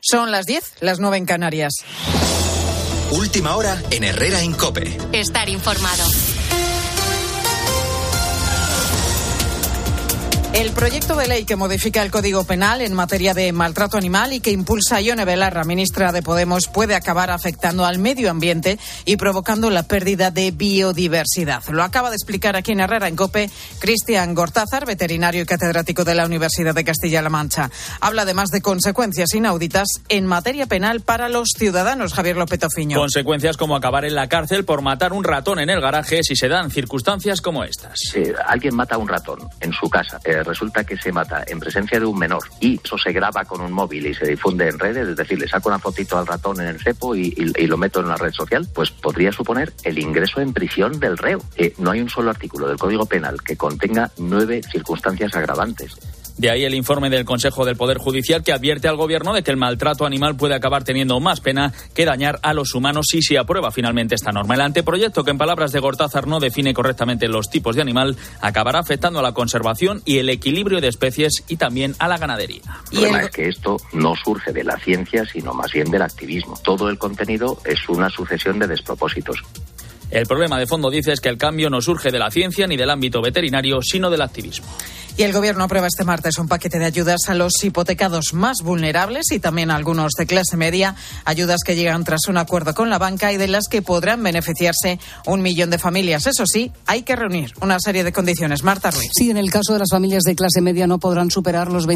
Son las 10, las 9 en Canarias. Última hora en Herrera en COPE. Estar informado. El proyecto de ley que modifica el Código Penal en materia de maltrato animal y que impulsa Ione Belarra, ministra de Podemos, puede acabar afectando al medio ambiente y provocando la pérdida de biodiversidad. Lo acaba de explicar aquí en Herrera en COPE Cristian Gortázar, veterinario y catedrático de la Universidad de Castilla-La Mancha. Habla además de consecuencias inauditas en materia penal para los ciudadanos. Javier López Tofiño. Consecuencias como acabar en la cárcel por matar un ratón en el garaje si se dan circunstancias como estas. Alguien mata a un ratón en su casa. Resulta que se mata en presencia de un menor y eso se graba con un móvil y se difunde en redes, es decir, le saco una fotito al ratón en el cepo y lo meto en la red social, pues podría suponer el ingreso en prisión del reo. No hay un solo artículo del Código Penal que contenga 9 circunstancias agravantes. De ahí el informe del Consejo del Poder Judicial que advierte al Gobierno de que el maltrato animal puede acabar teniendo más pena que dañar a los humanos si se aprueba finalmente esta norma. El anteproyecto, que en palabras de Gortázar no define correctamente los tipos de animal, acabará afectando a la conservación y el equilibrio de especies y también a la ganadería. El problema es que esto no surge de la ciencia, sino más bien del activismo. Todo el contenido es una sucesión de despropósitos. El problema de fondo, dice, es que el cambio no surge de la ciencia ni del ámbito veterinario, sino del activismo. Y el Gobierno aprueba este martes un paquete de ayudas a los hipotecados más vulnerables y también a algunos de clase media, ayudas que llegan tras un acuerdo con la banca y de las que podrán beneficiarse 1 millón de familias. Eso sí, hay que reunir una serie de condiciones. Marta Ruiz. Sí, en el caso de las familias de clase media no podrán superar los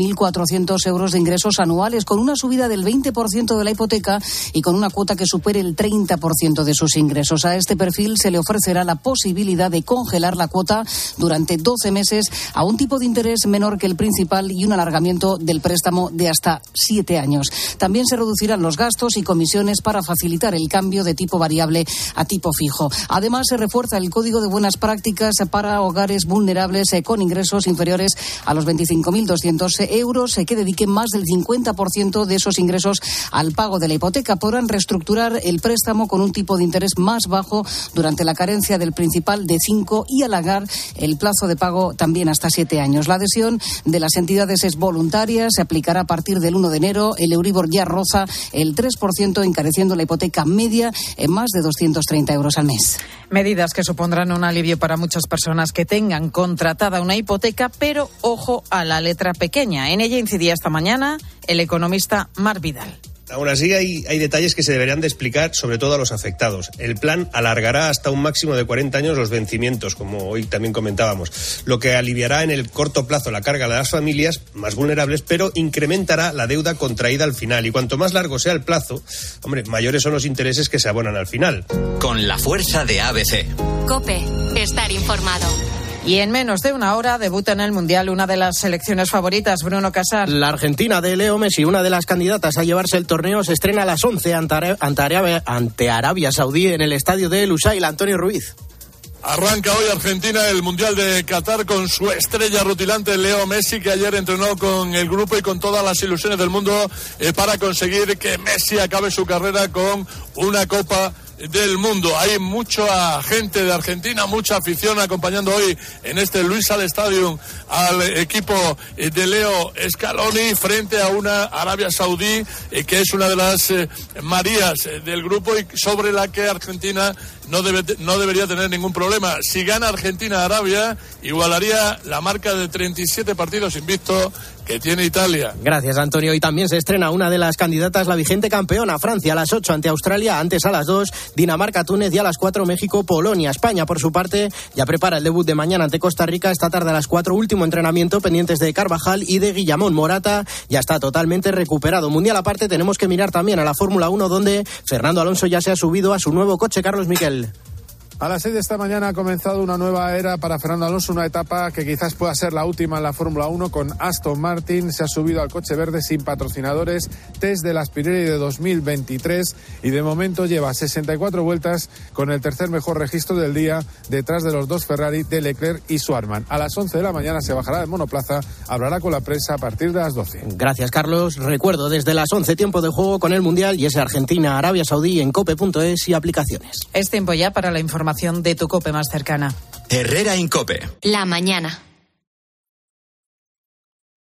29.400 euros de ingresos anuales, con una subida del 20% de la hipoteca y con una cuota que supere el 30% de sus ingresos. A este perfil se le ofrecerá la posibilidad de congelar la cuota durante 12 meses a un tipo de interés menor que el principal y un alargamiento del préstamo de hasta 7 años. También se reducirán los gastos y comisiones para facilitar el cambio de tipo variable a tipo fijo. Además, se refuerza el Código de Buenas Prácticas para hogares vulnerables con ingresos inferiores a los 25.200 euros, que dediquen más del 50% de esos ingresos al pago de la hipoteca. Podrán reestructurar el préstamo con un tipo de interés más bajo durante la carencia del principal de 5 y alargar el plazo de pago también hasta 7 años. La adhesión de las entidades es voluntaria, se aplicará a partir del 1 de enero. El Euribor ya roza el 3%, encareciendo la hipoteca media en más de 230 euros al mes. Medidas que supondrán un alivio para muchas personas que tengan contratada una hipoteca, pero ojo a la letra pequeña. En ella incidía esta mañana el economista Marc Vidal. Aún así, hay detalles que se deberían de explicar, sobre todo a los afectados. El plan alargará hasta un máximo de 40 años los vencimientos, como hoy también comentábamos, lo que aliviará en el corto plazo la carga de las familias más vulnerables, pero incrementará la deuda contraída al final. Y cuanto más largo sea el plazo, mayores son los intereses que se abonan al final. Con la fuerza de ABC. COPE. Estar informado. Y en menos de una hora debuta en el Mundial una de las selecciones favoritas, Bruno Casar. La Argentina de Leo Messi, una de las candidatas a llevarse el torneo, se estrena a las 11 ante Arabia Saudí en el estadio de Lusail. Antonio Ruiz. Arranca hoy Argentina el Mundial de Qatar con su estrella rutilante Leo Messi, que ayer entrenó con el grupo y con todas las ilusiones del mundo para conseguir que Messi acabe su carrera con una Copa del Mundo. Hay mucha gente de Argentina, mucha afición acompañando hoy en este Lusail Stadium al equipo de Leo Scaloni frente a una Arabia Saudí que es una de las Marías del grupo y sobre la que Argentina no debería tener ningún problema. Si gana Argentina-Arabia, igualaría la marca de 37 partidos invictos que tiene Italia. Gracias, Antonio. Y también se estrena una de las candidatas, la vigente campeona, Francia, a las 8 ante Australia, antes a las 2, Dinamarca-Túnez y a las 4, México-Polonia. España, por su parte, ya prepara el debut de mañana ante Costa Rica, esta tarde a las 4, último entrenamiento, pendientes de Carvajal y de Guillamón. Morata ya está totalmente recuperado. Mundial aparte, tenemos que mirar también a la Fórmula 1, donde Fernando Alonso ya se ha subido a su nuevo coche. Carlos Miquel. A las 6 de esta mañana ha comenzado una nueva era para Fernando Alonso, una etapa que quizás pueda ser la última en la Fórmula 1 con Aston Martin. Se ha subido al coche verde sin patrocinadores, test de las Pirelli de 2023 y de momento lleva 64 vueltas con el tercer mejor registro del día, detrás de los 2 Ferrari de Leclerc y Schwartzman. A las 11 de la mañana se bajará de monoplaza, hablará con la prensa a partir de las 12. Gracias, Carlos. Recuerdo, desde las 11, tiempo de juego con el Mundial y ese Argentina-Arabia Saudí en cope.es y aplicaciones. Es tiempo ya para la información de tu COPE más cercana. Herrera en COPE. La mañana.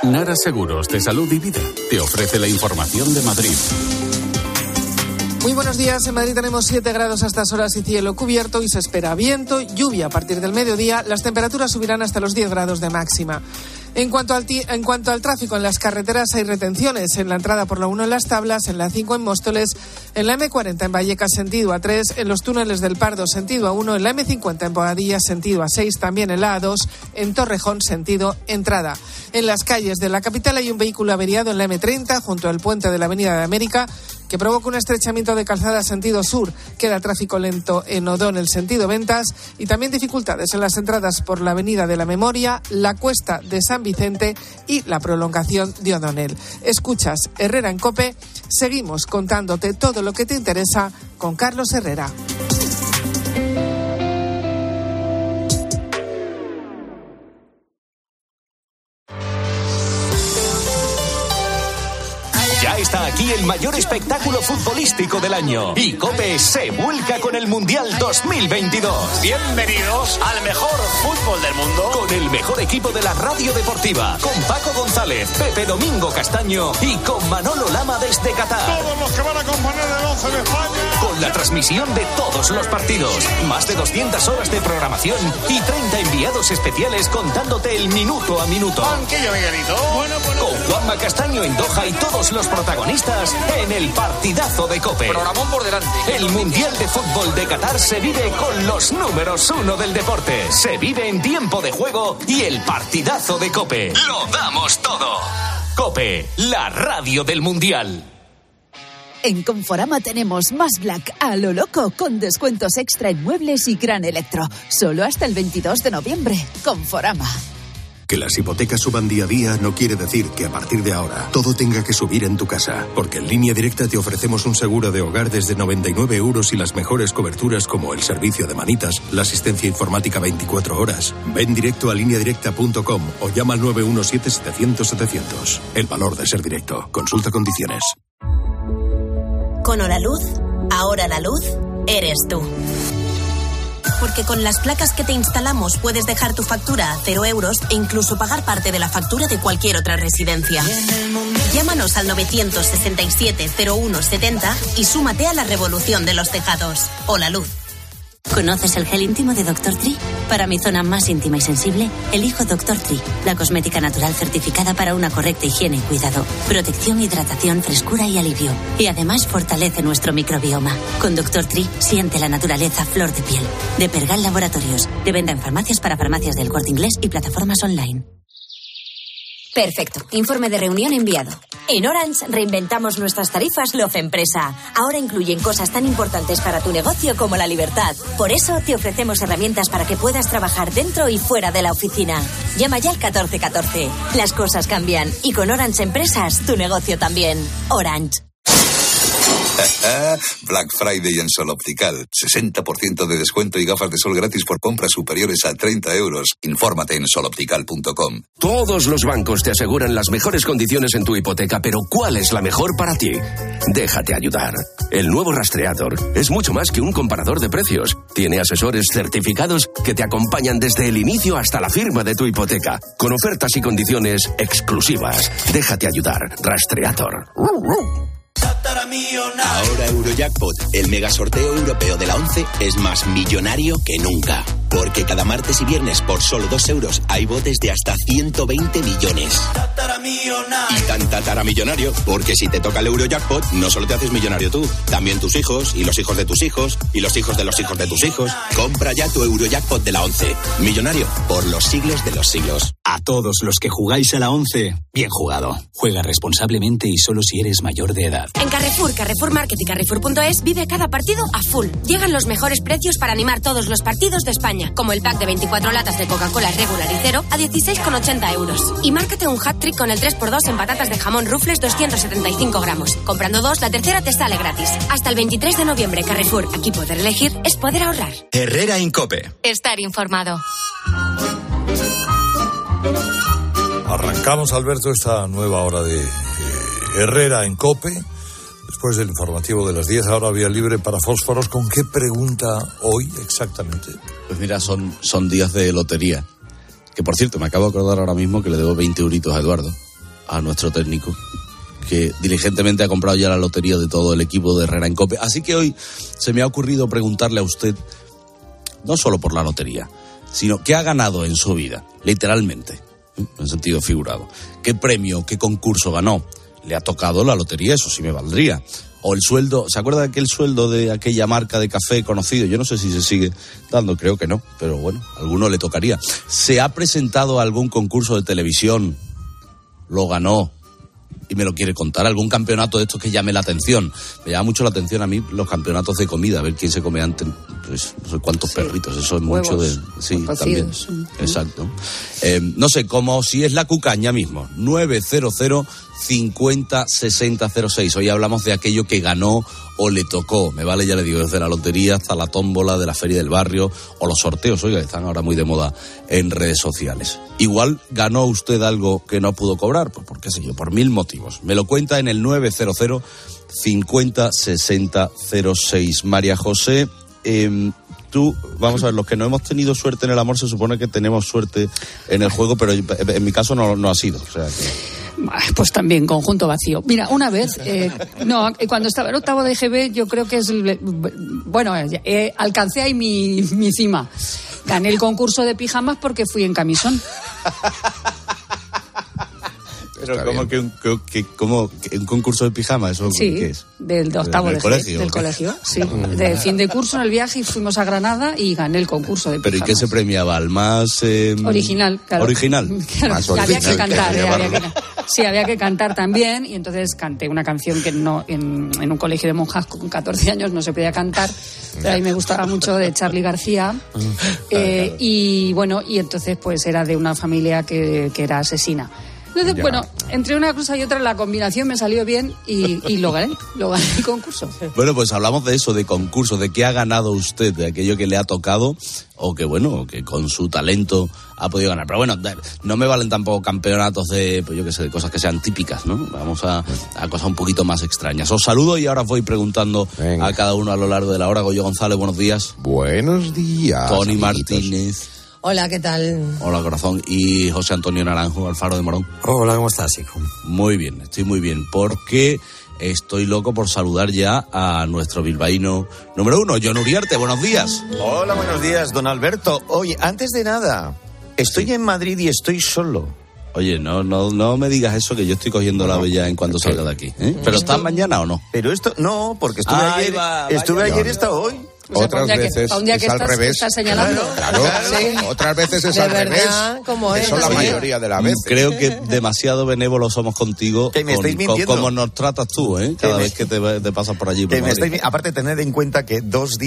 Nara Seguros de Salud y Vida te ofrece la información de Madrid. Muy buenos días. En Madrid tenemos 7 grados a estas horas y cielo cubierto y se espera viento, lluvia a partir del mediodía. Las temperaturas subirán hasta los 10 grados de máxima. En cuanto al tráfico en las carreteras, hay retenciones en la entrada por la 1 en Las Tablas, en la 5 en Móstoles, en la M40 en Vallecas sentido A3, en los túneles del Pardo sentido A1, en la M50 en Boadilla sentido A6, también en la A2, en Torrejón sentido entrada. En las calles de la capital hay un vehículo averiado en la M30 junto al puente de la Avenida de América que provoca un estrechamiento de calzada sentido sur. Queda tráfico lento en O'Donnell sentido Ventas y también dificultades en las entradas por la Avenida de la Memoria, la Cuesta de San Vicente y la prolongación de O'Donnell. Escuchas Herrera en COPE. Seguimos contándote todo lo que te interesa con Carlos Herrera. Ya está aquí el mayor espectáculo futbolístico del año y COPE se vuelca con el Mundial 2022. Bienvenidos al mejor fútbol del mundo. Con el mejor equipo de la radio deportiva, con Paco González, Pepe Domingo Castaño y con Manolo Lama desde Qatar. Todos los que van a componer el 11 de España. Con la transmisión de todos los partidos, más de 200 horas de programación y 30 enviados especiales contándote el minuto a minuto. Banquillo, Miguelito. Bueno. Con Juanma Castaño en Doha y todos los protagonistas en el partidazo de COPE. Programón por delante. El Mundial de Fútbol de Qatar se vive con los números 1 del deporte. Se vive en tiempo de juego y el partidazo de COPE. ¡Lo damos todo! COPE, la radio del Mundial. En Conforama tenemos más Black a lo loco, con descuentos extra en muebles y gran electro. Solo hasta el 22 de noviembre. Conforama. Que las hipotecas suban día a día no quiere decir que a partir de ahora todo tenga que subir en tu casa. Porque en Línea Directa te ofrecemos un seguro de hogar desde 99 € y las mejores coberturas como el servicio de manitas, la asistencia informática 24 horas. Ven directo a lineadirecta.com o llama al 917-700-700. El valor de ser directo. Consulta condiciones. Con Holaluz, ahora la luz eres tú. Porque con las placas que te instalamos puedes dejar tu factura a 0 € e incluso pagar parte de la factura de cualquier otra residencia. Llámanos al 967-0170 y súmate a la revolución de los tejados. Holaluz. ¿Conoces el gel íntimo de Dr. Tree? Para mi zona más íntima y sensible, elijo Dr. Tree, la cosmética natural certificada para una correcta higiene y cuidado. Protección, hidratación, frescura y alivio. Y además fortalece nuestro microbioma. Con Dr. Tree, siente la naturaleza a flor de piel. De Pergal Laboratorios. De venta en farmacias para farmacias del Corte Inglés y plataformas online. Perfecto. Informe de reunión enviado. En Orange reinventamos nuestras tarifas Love Empresa. Ahora incluyen cosas tan importantes para tu negocio como la libertad. Por eso te ofrecemos herramientas para que puedas trabajar dentro y fuera de la oficina. Llama ya al 1414. Las cosas cambian y con Orange Empresas tu negocio también. Orange. Black Friday en Sol Optical. 60% de descuento y gafas de sol gratis por compras superiores a 30 €. Infórmate en soloptical.com. Todos los bancos te aseguran las mejores condiciones en tu hipoteca, pero ¿cuál es la mejor para ti? Déjate ayudar. El nuevo Rastreator es mucho más que un comparador de precios. Tiene asesores certificados que te acompañan desde el inicio hasta la firma de tu hipoteca, con ofertas y condiciones exclusivas. Déjate ayudar. Rastreator. Ahora Eurojackpot, el mega sorteo europeo de la 11, es más millonario que nunca. Porque cada martes y viernes por solo 2 € hay botes de hasta 120 millones. Y tan tataramillonario, porque si te toca el Eurojackpot, no solo te haces millonario tú, también tus hijos, y los hijos de tus hijos, y los hijos de los hijos de tus hijos. Compra ya tu Eurojackpot de la 11. Millonario por los siglos de los siglos. A todos los que jugáis a la 11, bien jugado. Juega responsablemente y solo si eres mayor de edad. En Carrefour, Carrefour Market y Carrefour.es vive cada partido a full. Llegan los mejores precios para animar todos los partidos de España, como el pack de 24 latas de Coca-Cola regular y cero a 16,80 €. Y márcate un hat-trick con el 3x2 en patatas de jamón Ruffles 275 gramos. Comprando 2, la tercera te sale gratis. Hasta el 23 de noviembre, Carrefour. Aquí poder elegir es poder ahorrar. Herrera en COPE. Estar informado. Arrancamos, Alberto, esta nueva hora de Herrera en COPE. Después del informativo de las 10, ahora vía libre para fósforos. ¿Con qué pregunta hoy exactamente? Pues mira, son días de lotería. Que por cierto, me acabo de acordar ahora mismo que le debo 20 euritos a Eduardo. a nuestro técnico, que diligentemente ha comprado ya la lotería de todo el equipo de Herrera en COPE. Así que hoy se me ha ocurrido preguntarle a usted, no solo por la lotería, sino qué ha ganado en su vida, literalmente, en sentido figurado. ¿Qué premio, qué concurso ganó? ¿Le ha tocado la lotería? Eso sí me valdría. O el sueldo, ¿se acuerda de aquel sueldo de aquella marca de café conocido? Yo no sé si se sigue dando, creo que no, pero bueno, a alguno le tocaría. ¿Se ha presentado a algún concurso de televisión? ¿Lo ganó? Y me lo quiere contar, algún campeonato de estos que llame la atención. Me llama mucho la atención a mí los campeonatos de comida, a ver quién se come antes, pues, no sé cuántos perritos, eso es huevos, mucho de... Sí, también, exacto. No sé, como si es la cucaña mismo, 900 50 60 06. Hoy hablamos de aquello que ganó o le tocó, me vale, ya le digo, desde la lotería hasta la tómbola de la feria del barrio o los sorteos, oiga, que están ahora muy de moda en redes sociales. Igual ganó usted algo que no pudo cobrar, pues por qué sé yo, por 1000 motivos. Me lo cuenta en el 900 50 60 06. María José, tú, vamos a ver, los que no hemos tenido suerte en el amor se supone que tenemos suerte en el juego, pero en mi caso no ha sido, o sea que... Pues también, conjunto vacío. Mira, una vez, cuando estaba en octavo de EGB, yo creo que es, alcancé ahí mi cima. Gané el concurso de pijamas porque fui en camisón. Pero ¿cómo que un concurso de pijamas? ¿Eso qué es? Del octavo de colegio. Del colegio, sí. De fin de curso en el viaje y fuimos a Granada y gané el concurso de pijamas. ¿Pero y qué se premiaba? ¿El más...? Original, claro. ¿Original? Claro, más original. Había que cantar, había que cantar también, y entonces canté una canción que no en un colegio de monjas con 14 años no se podía cantar, pero a mí me gustaba mucho, de Charly García, y entonces pues era de una familia que era asesina. Entonces, entre una cosa y otra la combinación me salió bien y lo gané el concurso. Bueno, pues hablamos de eso, de concurso, de qué ha ganado usted, de aquello que le ha tocado o que con su talento ha podido ganar. Pero bueno, no me valen tampoco campeonatos de, pues yo qué sé, de cosas que sean típicas, ¿no? Vamos a cosas un poquito más extrañas. Os saludo y ahora os voy preguntando a cada uno a lo largo de la hora. Goyo González, buenos días. Buenos días. Tony amiguitos. Martínez. Hola, ¿qué tal? Hola, corazón. Y José Antonio Naranjo, Alfaro de Morón. Hola, ¿cómo estás, hijo? Muy bien, estoy muy bien, porque estoy loco por saludar ya a nuestro bilbaíno número 1, Jon Uriarte. Buenos días. Hola, buenos días, don Alberto. Oye, antes de nada, estoy en Madrid y estoy solo. Oye, no me digas eso, que yo estoy cogiendo la bella en cuanto salga de aquí. ¿Pero estás mañana o no? Pero esto, no, porque estuve ayer y hasta hoy. Otras veces es al revés. Estás señalando. Claro. Sí. Otras veces es al revés. ¿Cómo es? Eso la mayoría de las veces. Creo que demasiado benévolos somos contigo. Que me estáis mintiendo. Como nos tratas tú, cada vez que te pasas por allí. Aparte, tened en cuenta que 2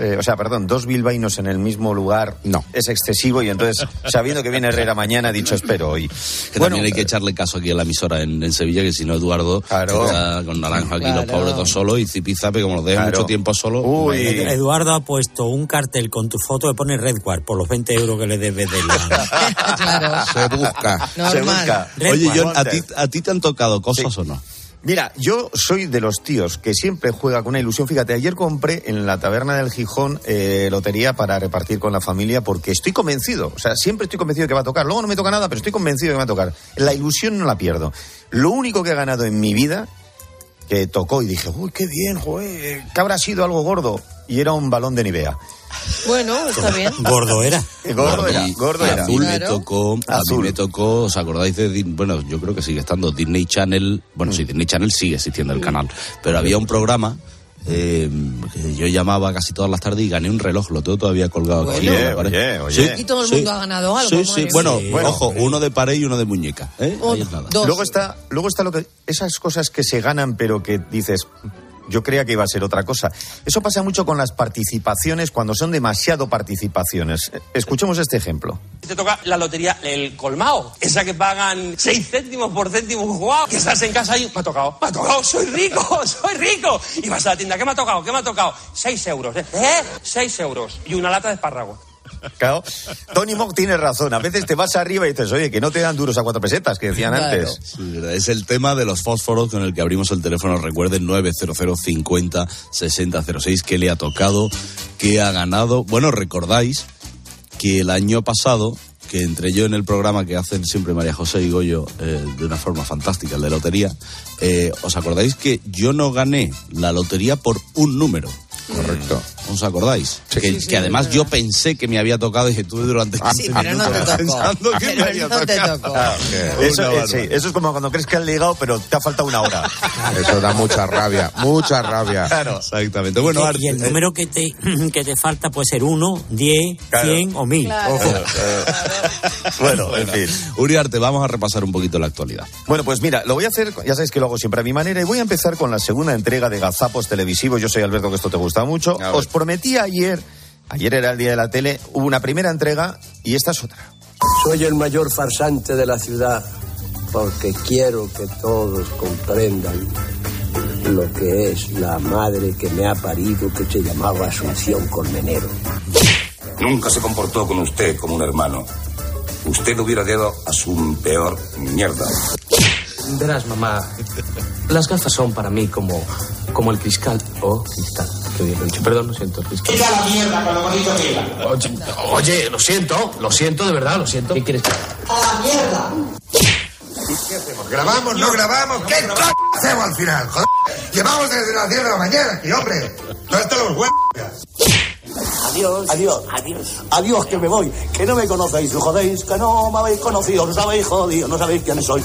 bilbaínos en el mismo lugar es excesivo, y entonces, sabiendo que viene Herrera mañana, he dicho, espero hoy. También hay que echarle caso aquí a la emisora en Sevilla, que si no, Eduardo está con Naranjo aquí, los pobres dos solos, y Zipizape, como nos deja mucho tiempo solo. Eduardo ha puesto un cartel con tu foto que pone Redguard por los 20 euros que le debes de la... Claro. Se busca. Oye, Jon, ¿a ti te han tocado cosas o no? Mira, yo soy de los tíos que siempre juega con una ilusión. Fíjate, ayer compré en la taberna del Gijón lotería para repartir con la familia, porque estoy convencido, siempre estoy convencido de que va a tocar. Luego no me toca nada, pero estoy convencido de que va a tocar. La ilusión no la pierdo. Lo único que he ganado en mi vida, que tocó y dije, uy, qué bien, joder, que habrá sido algo gordo, y era un balón de Nivea. Bueno, está bien. Gordo era. Gordo era. Azul me tocó, a mí me tocó, ¿os acordáis de, yo creo que sigue estando Disney Channel, sí, Disney Channel sigue existiendo el canal, pero había un programa que yo llamaba casi todas las tardes y gané un reloj, lo tengo todavía colgado aquí. Oye. Sí, y todo el mundo ha ganado algo. Sí. Bueno, ojo, uno de pared y uno de muñeca. Ahí es nada. Luego está lo que, esas cosas que se ganan, pero que dices, yo creía que iba a ser otra cosa. Eso pasa mucho con las participaciones, cuando son demasiado participaciones. Escuchemos este ejemplo. Te toca la lotería, el colmao, esa que pagan 6 céntimos por céntimo jugado, que estás en casa y me ha tocado, soy rico. Y vas a la tienda, ¿qué me ha tocado? 6 euros, 6 euros y una lata de espárragos. Claro, Tony Mock tiene razón. A veces te vas arriba y dices, oye, que no te dan duros a 4 pesetas, que decían antes. Sí, es el tema de los fósforos con el que abrimos el teléfono. Recuerden, 900 50 60 06. ¿Qué le ha tocado? ¿Qué ha ganado? Bueno, recordáis que el año pasado, que entré yo en el programa que hacen siempre María José y Goyo de una forma fantástica, el de lotería, ¿os acordáis que yo no gané la lotería por un número? Correcto. ¿Os acordáis? Sí, que además yo pensé que me había tocado y estuve durante 15 pero no te tocó. pensando que me había tocado. Eso es como cuando crees que has ligado, pero te ha faltado una hora. Eso da mucha rabia, mucha rabia. Claro. Exactamente. Bueno, y el número que te falta puede ser 1, 10, 100 o 1000. Claro. Ojo. Bueno, en fin. Uriarte, vamos a repasar un poquito la actualidad. Bueno, pues mira, lo voy a hacer, ya sabéis que lo hago siempre a mi manera, y voy a empezar con la segunda entrega de Gazapos Televisivos. Yo soy Alberto, que esto te gusta mucho. Os prometí ayer era el día de la tele, hubo una primera entrega y esta es otra. Soy el mayor farsante de la ciudad porque quiero que todos comprendan lo que es la madre que me ha parido, que se llamaba Asunción Colmenero. Nunca se comportó con usted como un hermano. Usted lo hubiera dado a su peor mierda. Verás, mamá, las gafas son para mí como el cristal. Oh, cristal. Qué bien lo he dicho. Perdón, lo siento, el cristal. ¡Quita la mierda con lo bonito que iba! Oye, lo siento, de verdad, lo siento. ¿Qué quieres? ¡A la mierda! ¿Qué hacemos? ¿Grabamos? ¿No grabamos? ¿Qué hacemos al final? Joder, llevamos desde las 10 de la mañana aquí, hombre. No hasta los huevos. Adiós, que me voy, que no me conocéis, lo jodéis, que no me habéis conocido, os habéis jodido, no sabéis quién soy.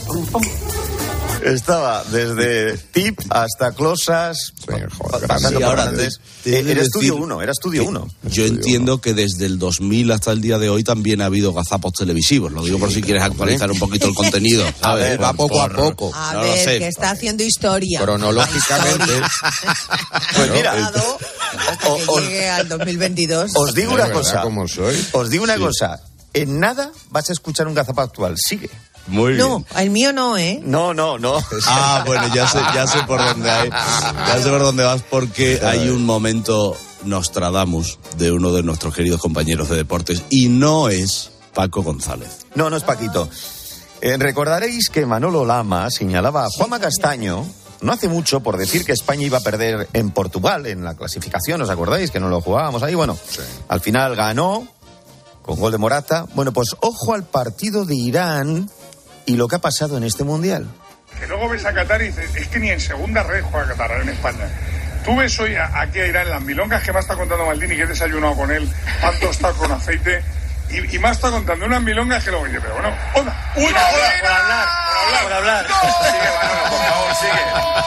Estaba desde Tip hasta Closas, pasando por antes. Era Estudio 1, era Estudio 1. Yo entiendo que desde el 2000 hasta el día de hoy también ha habido gazapos televisivos. Lo digo por si quieres actualizar un poquito el contenido. A ver, va poco a poco. A no ver, lo sé. que está haciendo historia. Cronológicamente. Pues mira, hasta que llegue al 2022. Os digo una cosa. ¿Cómo soy? Os digo una cosa. En nada vas a escuchar un gazapo actual. Sigue. Muy bien. No, el mío no, ¿eh? No. Ah, bueno, ya sé por dónde hay. Ya sé por dónde vas, porque hay un momento Nostradamus de uno de nuestros queridos compañeros de deportes y no es Paco González. No es Paquito. Recordaréis que Manolo Lama señalaba a Juanma Castaño no hace mucho por decir que España iba a perder en Portugal en la clasificación. ¿Os acordáis que no lo jugábamos ahí? Bueno, sí. Al final ganó con gol de Morata. Bueno, pues ojo al partido de Irán y lo que ha pasado en este Mundial. Que luego ves a Qatar y dices, es que ni en segunda red juega Qatar en España. Tú ves hoy aquí a Irán las milongas que me está contando Maldini, que he desayunado con él, han tostado con aceite, y me está contando unas milongas que luego dice, pero bueno, ¡onda! ¡Por hablar! Sigue, Manolo, por favor, sigue.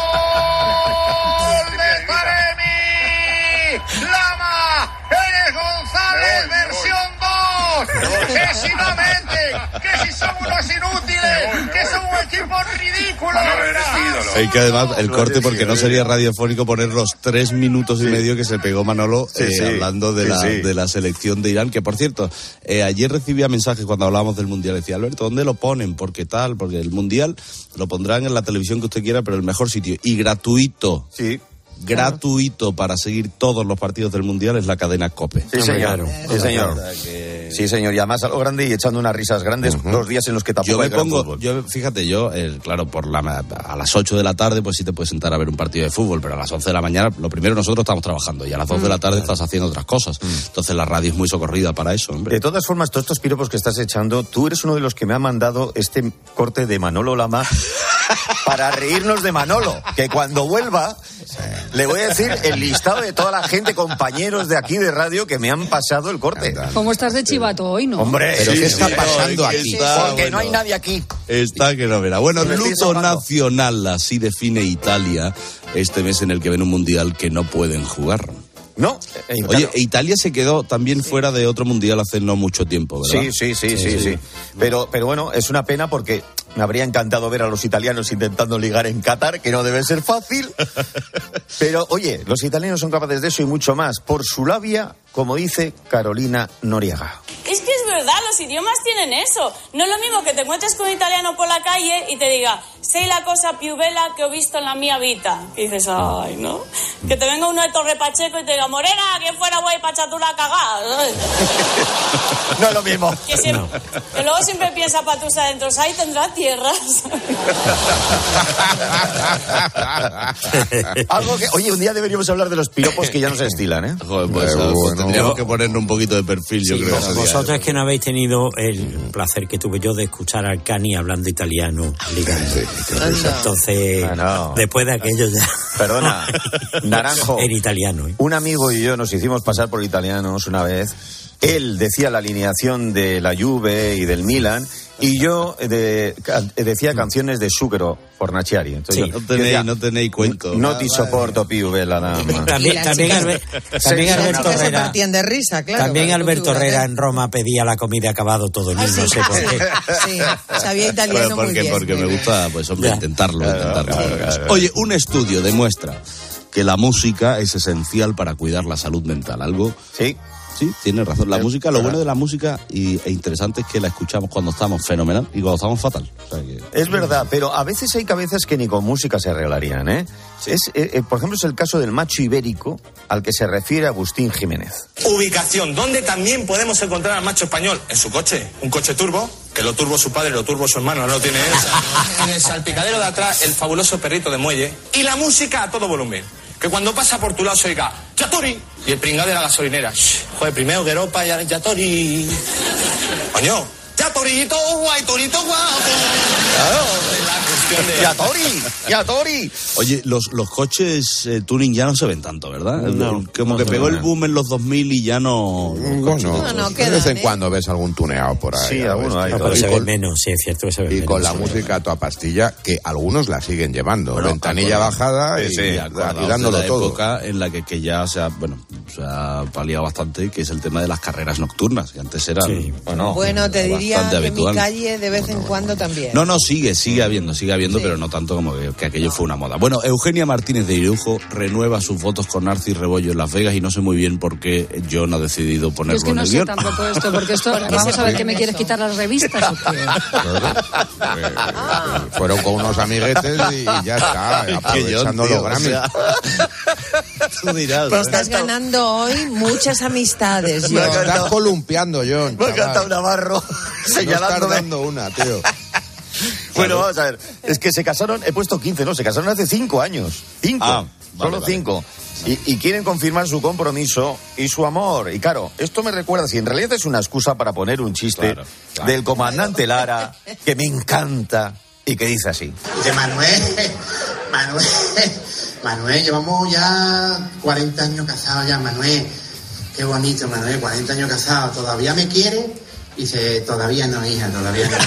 ¡Gol de Taremi! ¡Lama! ¡Eres González, versión 2! ¡Que si no mente! ¡Que si son unos inútiles! ¡Que son un equipo ridículo! Hay que además, el corte, porque no sería radiofónico, poner los 3 minutos y medio que se pegó Manolo hablando de la selección de Irán, que por cierto, ayer recibía mensajes cuando hablábamos del Mundial, decía, Alberto, ¿dónde lo ponen? Porque el Mundial lo pondrán en la televisión que usted quiera, pero el mejor sitio, y gratuito. Sí. Gratuito para seguir todos los partidos del Mundial es la cadena COPE. Sí, señor. Sí, señor. Sí, señor. Y además a lo grande y echando unas risas grandes los días en los que tampoco hay gran fútbol. Fíjate, claro, a las 8 de la tarde pues sí te puedes sentar a ver un partido de fútbol, pero a las 11 de la mañana, lo primero, nosotros estamos trabajando y a las 2 de la tarde estás haciendo otras cosas. Entonces la radio es muy socorrida para eso, hombre. De todas formas, todos estos piropos que estás echando, tú eres uno de los que me ha mandado este corte de Manolo Lama para reírnos de Manolo, que cuando vuelva le voy a decir el listado de toda la gente, compañeros de aquí de radio, que me han pasado el corte. ¿Cómo estás de chivato hoy, no? Hombre, ¿pero qué está pasando aquí? Porque no hay nadie aquí. Está que no verá. Bueno, luto nacional, así define Italia este mes en el que ven un mundial que no pueden jugar. No. Oye, Italia se quedó también fuera de otro mundial hace no mucho tiempo, ¿verdad? Sí. Pero bueno, es una pena porque me habría encantado ver a los italianos intentando ligar en Qatar, que no debe ser fácil. Pero, oye, los italianos son capaces de eso y mucho más, por su labia, como dice Carolina Noriega. Es que es verdad, los idiomas tienen eso. No es lo mismo que te encuentres con un italiano por la calle y te diga, sei la cosa più bella que ho visto en la mia vita. Y dices, ay, ¿no? Que te venga uno de Torre Pacheco y te diga, Morena, que fuera guay para echarte una cagada. No es lo mismo. Que luego siempre piensa Patusa adentro, ahí tendrá tierras. Algo que, oye, un día deberíamos hablar de los piropos que ya no se estilan, ¿eh? Joder, pues tendríamos que ponerle un poquito de perfil, yo creo. Vosotros es que no alguna vez tenido el placer que tuve yo de escuchar al Cani hablando italiano, ligando. Entonces, después de aquello ya... Perdona, Naranjo. En italiano. Un amigo y yo nos hicimos pasar por italianos una vez. Él decía la alineación de la Juve y del Milan, y yo decía canciones de Zucchero Fornaciari. Entonces no tenéis cuento. No te soporto più, bella dama. También Alberto que se Herrera. partían de risa, claro. También Alberto Herrera en Roma pedía la comida acabado todo niño, no sé por qué. Sí, sabía italiano muy bien. Porque me gusta, pues hombre, intentarlo. Oye, un estudio demuestra que la música es esencial para cuidar la salud mental. ¿Algo? Sí. Sí, tienes razón. La música, lo bueno de la música e interesante es que la escuchamos cuando estamos fenomenal y cuando estamos fatal. O sea que... Es verdad, pero a veces hay cabezas que ni con música se arreglarían, ¿eh? Sí. Por ejemplo, es el caso del macho ibérico al que se refiere Agustín Jiménez. Ubicación, ¿dónde también podemos encontrar al macho español? En su coche, un coche turbo, que lo turbo su padre, lo turbo su hermano, no lo tiene él. En el salpicadero de atrás, el fabuloso perrito de muelle. Y la música a todo volumen. Que cuando pasa por tu lado se oiga Yatori y el pringado de la gasolinera. Joder, primero Gueropa y Yatori. Coño, Yatorito, guay, torito, guapo. Claro, la cuestión de... Yatori. Oye, los coches tuning ya no se ven tanto, ¿verdad? No, como que pegó el boom en los 2000 y ya no... De vez en cuando ves algún tuneado por ahí. Sí, algunos hay. Pero se ven menos, sí, es cierto que se ven menos. Y con la música a toda pastilla, que algunos la siguen llevando. Bueno, ventanilla bajada y dándolo la todo. Época en la que ya se ha paliado bastante, que es el tema de las carreras nocturnas, que antes era... Sí. Bueno, te diría que habitual. mi calle de vez en cuando también. No, sigue habiendo, pero no tanto como que aquello fue una moda. Bueno, Eugenia Martínez de Irujo renueva sus votos con Narcis Rebollo en Las Vegas y no sé muy bien por qué John ha decidido ponerlo es que en no el sé guión. tampoco esto, porque esto, vamos a ver que me quieres quitar las revistas o qué. Fueron con unos amiguetes y ya está, aprovechando los Grammy. Tú dirás. Te estás ganando hoy muchas amistades, John. Me estás columpiando, John. Me ha encantado Navarro señalándome. No estás dando una, tío. Bueno, vamos a ver. Es que se casaron, he puesto 15, no, se casaron hace 5 años. 5. Solo 5. Y quieren confirmar su compromiso y su amor. Y claro, esto me recuerda, si en realidad es una excusa para poner un chiste del comandante Lara, que me encanta y que dice así. Dice Manuel, llevamos ya 40 años casados ya, Manuel. Qué bonito, Manuel, 40 años casados. ¿Todavía me quiere? Dice, todavía no, hija, todavía no.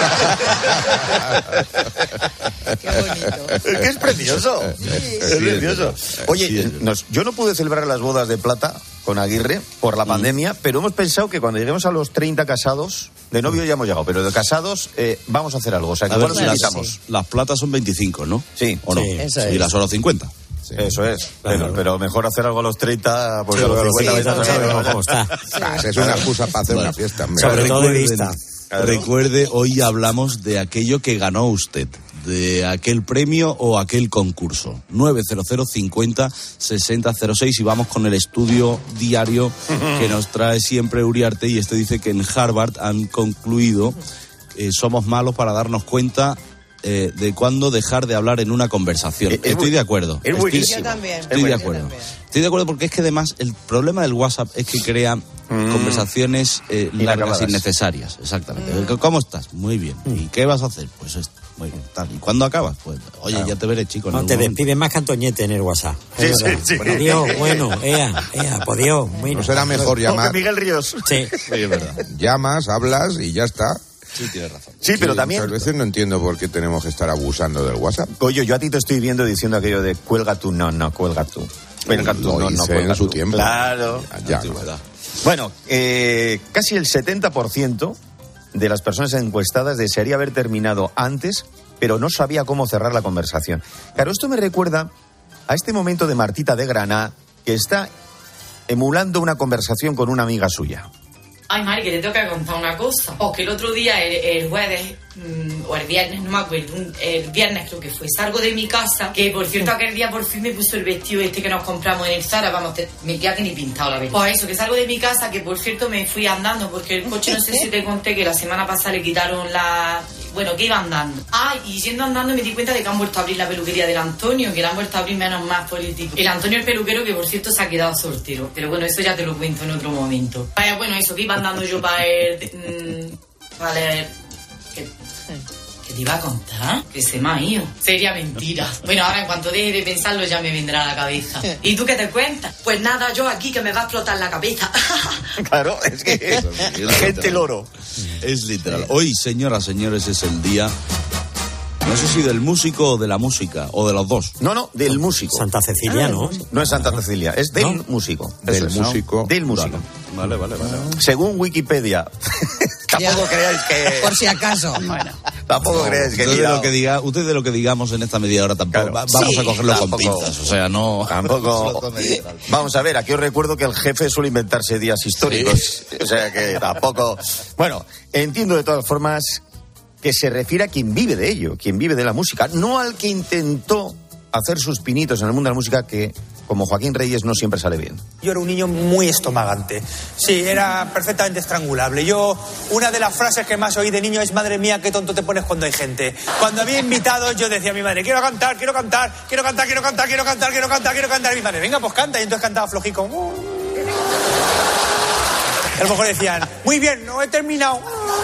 Qué bonito. Es que es precioso. Es precioso. Oye, yo no pude celebrar las bodas de plata con Aguirre por la pandemia, pero hemos pensado que cuando lleguemos a los 30 casados, de novio ya hemos llegado, pero de casados vamos a hacer algo. O sea, que igual nos invitamos. Las platas son 25, ¿no? Sí. ¿O no? Sí, eso es. Y las oro 50. Sí. Eso es, pero mejor hacer algo a los 30, porque Sí, a los 50 no sabemos cómo está. Es una excusa para hacer una fiesta. Sobre todo de vista. Recuerde, hoy hablamos de aquello que ganó usted, de aquel premio o aquel concurso. 900 50 60 06 y vamos con el estudio diario que nos trae siempre Uriarte, y este dice que en Harvard han concluido somos malos para darnos cuenta de cuándo dejar de hablar en una conversación. Estoy de acuerdo. Yo también. Estoy de acuerdo. Estoy de acuerdo porque es que además el problema del WhatsApp es que crea conversaciones largas innecesarias. Exactamente. ¿Cómo estás? Muy bien. ¿Y qué vas a hacer? Pues esto. Muy bien. Tal. ¿Y cuándo acabas? Pues oye, ya te veré, chico. No, te despiden más que Antoñete en el WhatsApp. Sí. Por Dios, por Dios. ¿No será mejor llamar? Miguel Ríos. Sí, es verdad. Llamas, hablas y ya está. Sí, tienes razón. Sí, pero también... Muchas veces no entiendo por qué tenemos que estar abusando del WhatsApp. Oye, yo a ti te estoy viendo diciendo aquello de cuelga tú, no, cuelga tú. Cuelga tú, no, cuelga en su tú. tiempo. Claro. Ya. Bueno, casi el 70% de las personas encuestadas desearía haber terminado antes, pero no sabía cómo cerrar la conversación. Claro, esto me recuerda a este momento de Martita de Granada, que está emulando una conversación con una amiga suya. Ay, Mari, que te tengo que contar una cosa. Porque el otro día, el jueves, o el viernes, no me acuerdo, el viernes creo que fue, salgo de mi casa, que por cierto aquel día por fin me puso el vestido este que nos compramos en el Zara, vamos, me queda que ni pintado la verdad. Pues eso, que salgo de mi casa, que por cierto me fui andando, porque el coche, no sé si te conté, que la semana pasada le quitaron Bueno, que iba andando. Y yendo andando me di cuenta de que han vuelto a abrir la peluquería del Antonio, que la han vuelto a abrir menos más político. El Antonio el peluquero, que por cierto se ha quedado soltero. Pero bueno, eso ya te lo cuento en otro momento. Bueno, eso, que iba andando yo para el... ¿Qué te iba a contar? Que se me ha ido. Sería mentira. Bueno, ahora en cuanto deje de pensarlo ya me vendrá a la cabeza. ¿Y tú qué te cuentas? Pues nada, yo aquí que me va a explotar la cabeza. Claro, es que gente loro. Es literal. Hoy, señoras, señores, es el día... No sé si del músico o de la música, o de los dos. No, del músico. Santa Cecilia, ¿no? No es Santa Cecilia, es del músico. Del músico. Del músico. Vale. Según Wikipedia. Tampoco creáis que... Por si acaso. Bueno. Tampoco creáis que... Usted de lo que digamos en esta media hora tampoco... Claro. Vamos a cogerlo tampoco, con pinzas, o sea, no... Tampoco... Vamos a ver, aquí os recuerdo que el jefe suele inventarse días históricos. Sí. O sea que tampoco... Bueno, entiendo de todas formas... que se refiere a quien vive de ello, quien vive de la música, no al que intentó hacer sus pinitos en el mundo de la música, que, como Joaquín Reyes, no siempre sale bien. Yo era un niño muy estomagante. Sí, era perfectamente estrangulable. Una de las frases que más oí de niño es: madre mía, qué tonto te pones cuando hay gente. Cuando había invitados, yo decía a mi madre: quiero cantar. Y mi madre: venga, pues canta. Y entonces cantaba flojico. A lo mejor decían: muy bien, no he terminado.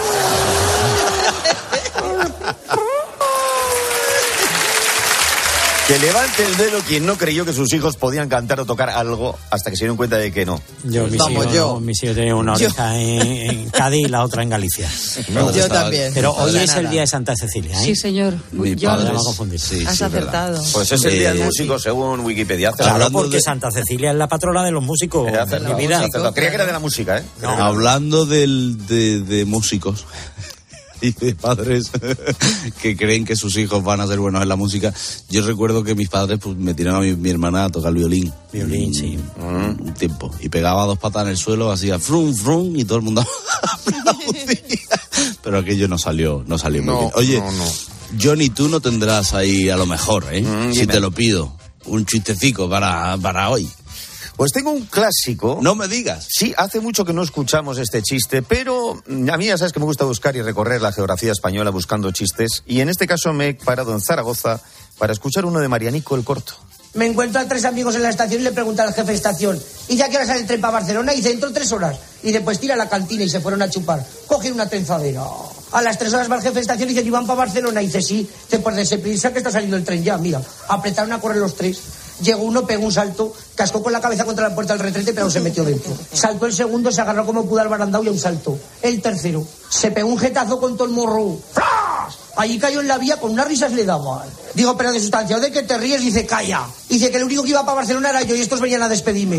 Que levante el dedo quien no creyó que sus hijos podían cantar o tocar algo hasta que se dieron cuenta de que no. Mis hijos tenían una oreja en Cádiz y la otra en Galicia. Yo también. Pero hoy es el día de Santa Cecilia, ¿eh? Sí, señor. Mi Yo padre me va a confundir. Sí, has acertado. Pues es el día del músico según Wikipedia. Claro, porque Santa Cecilia es la patrona de los músicos. Creía que era de la música, ¿eh? No. Hablando de músicos y de padres que creen que sus hijos van a ser buenos en la música, yo recuerdo que mis padres pues me tiraron a mi hermana a tocar el violín. Sí. Un tiempo. Y pegaba 2 patas en el suelo, hacía frum, frum, y todo el mundo aplaudía. Pero aquello no salió muy bien. Oye, Johnny, tú no tendrás ahí a lo mejor, si te lo pido, un chistecico para hoy. Pues tengo un clásico. No me digas. Sí, hace mucho que no escuchamos este chiste, pero a mí ya sabes que me gusta buscar y recorrer la geografía española buscando chistes, y en este caso me he parado en Zaragoza para escuchar uno de Marianico el Corto. Me encuentro a 3 amigos en la estación y le pregunto al jefe de estación: ¿y ya qué hora sale el tren para Barcelona? Y dice: dentro de 3 horas. Y después tira a la cantina y se fueron a chupar. Coge una trenzadera. A las 3 horas va el jefe de estación y dice: ¿y van para Barcelona? Y dice: sí. Dice: pues de prisa que está saliendo el tren ya, mira. Apretaron a correr los 3. Llegó uno, pegó un salto, cascó con la cabeza contra la puerta del retrete, pero se metió dentro. Saltó el segundo, se agarró como pudo al barandao y a un salto. El tercero se pegó un jetazo con todo el morro. ¡Fras! Allí cayó en la vía, con unas risas le daban. Digo: pero de sustancia, ¿de qué te ríes? Dice: calla. Dice que el único que iba para Barcelona era yo y estos venían a despedirme.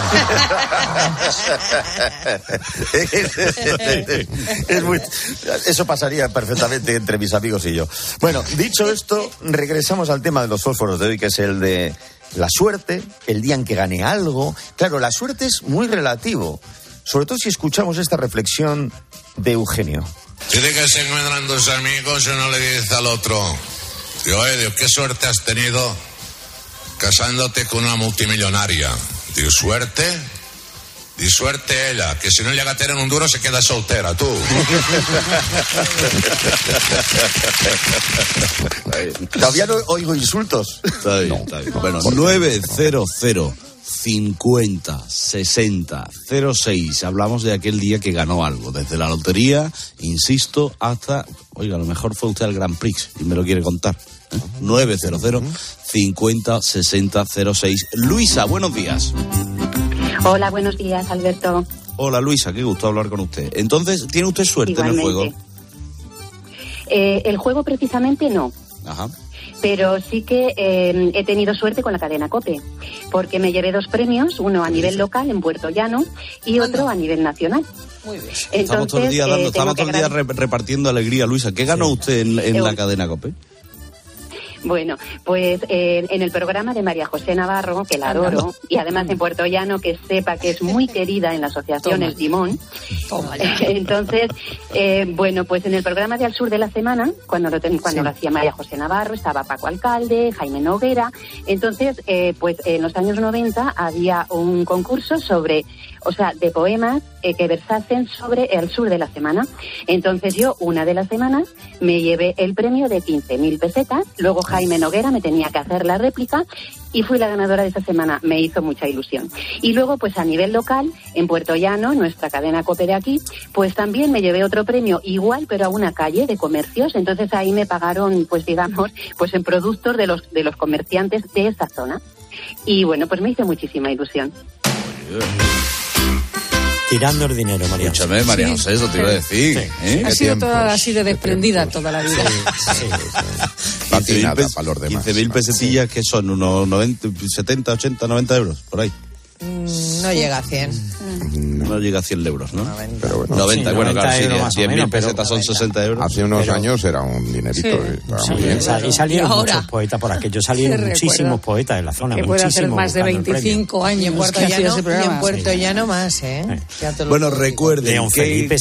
Eso pasaría perfectamente entre mis amigos y yo. Bueno, dicho esto, regresamos al tema de los fósforos de hoy, que es el de la suerte, el día en que gane algo. Claro, la suerte es muy relativo, sobre todo si escuchamos esta reflexión de Eugenio. Dice que se encuentran 2 amigos y uno le dice al otro: digo, Dios, ¿qué suerte has tenido casándote con una multimillonaria? Digo, ¿suerte? Di suerte ella, que si no llega a tener un duro se queda soltera, tú. Todavía no oigo insultos. Está bien. Bueno, 900 50 60 06. Hablamos de aquel día que ganó algo, desde la lotería, insisto, hasta, oiga, a lo mejor fue usted al Grand Prix y me lo quiere contar. 900 50 60 06. Luisa, buenos días. Hola, buenos días, Alberto. Hola, Luisa, qué gusto hablar con usted. Entonces, ¿tiene usted suerte Igualmente. En el juego? El juego precisamente no. Ajá. Pero sí que he tenido suerte con la cadena COPE, porque me llevé 2 premios, uno a nivel local en Puerto Llano y otro a nivel nacional. Muy bien. Entonces, estamos todo el día repartiendo alegría, Luisa. ¿Qué ganó usted en la cadena COPE? Bueno, pues en el programa de María José Navarro, que la adoro, y además en Puerto Llano, que sepa que es muy querida en la asociación El Timón. Entonces, bueno, pues en el programa de Al Sur de la Semana, cuando lo hacía María José Navarro, estaba Paco Alcalde, Jaime Noguera. Entonces, pues en los años 90 había un concurso sobre o sea, de poemas que versasen sobre el sur de la semana. Entonces yo, una de las semanas, me llevé el premio de 15.000 pesetas, luego Jaime Noguera me tenía que hacer la réplica y fui la ganadora de esa semana. Me hizo mucha ilusión. Y luego, pues a nivel local, en Puerto Llano, nuestra cadena COPE de aquí, pues también me llevé otro premio igual, pero a una calle de comercios. Entonces ahí me pagaron, pues digamos, pues en productos de los comerciantes de esa zona. Y bueno, pues me hizo muchísima ilusión. Tirando el dinero, María. Escúchame, María José, eso te iba a decir. Sí. Ha sido toda así de desprendida toda la vida. Patinada para los demás. 15.000 pesetillas, que son unos 90, 70, 80, 90 euros, por ahí. No llega a 100. No llega a 100 euros, ¿no? 90. Pero bueno, 90, bueno, claro, sí, 10.000 pero pesetas son 60 euros. Hace unos años era un dinerito. Sí. Muy bien. Y salieron muchos poetas por aquello, salieron muchísimos poetas en la zona. Que puede hacer más de 25 años. Y en Puerto Llano más, ¿eh? Bueno, recuerden,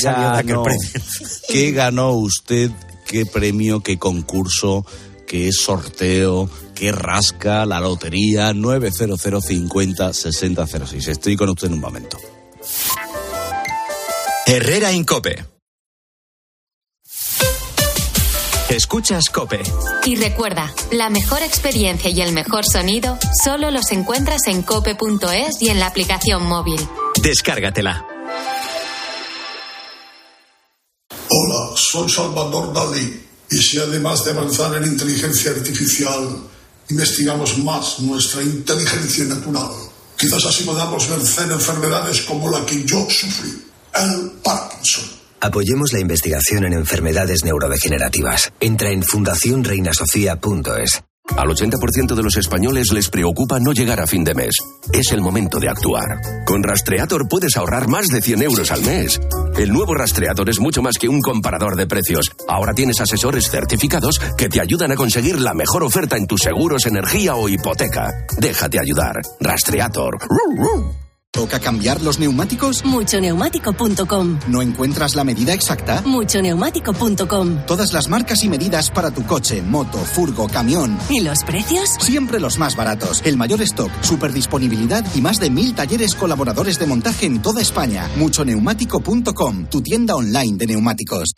¿qué ganó usted? ¿Qué premio? ¿Qué concurso? ¿Qué sorteo? ¿Qué rasca? La lotería 900 50 60 06. Estoy con usted en un momento. Herrera en COPE. Escuchas COPE. Y recuerda, la mejor experiencia y el mejor sonido solo los encuentras en cope.es y en la aplicación móvil. Descárgatela. Hola, soy Salvador Dalí. Y si además de avanzar en inteligencia artificial, investigamos más nuestra inteligencia natural, quizás así podamos vencer enfermedades como la que yo sufrí, el Parkinson. Apoyemos la investigación en enfermedades neurodegenerativas. Entra en fundacionreinasofía.es. Al 80% de los españoles les preocupa no llegar a fin de mes. Es el momento de actuar. Con Rastreator puedes ahorrar más de 100 euros al mes. El nuevo Rastreator es mucho más que un comparador de precios. Ahora tienes asesores certificados que te ayudan a conseguir la mejor oferta en tus seguros, energía o hipoteca. Déjate ayudar. Rastreator. ¿Toca cambiar los neumáticos? Muchoneumático.com. ¿No encuentras la medida exacta? Muchoneumático.com. Todas las marcas y medidas para tu coche, moto, furgo, camión. ¿Y los precios? Siempre los más baratos. El mayor stock, superdisponibilidad y más de 1.000 talleres colaboradores de montaje en toda España. Muchoneumático.com, tu tienda online de neumáticos.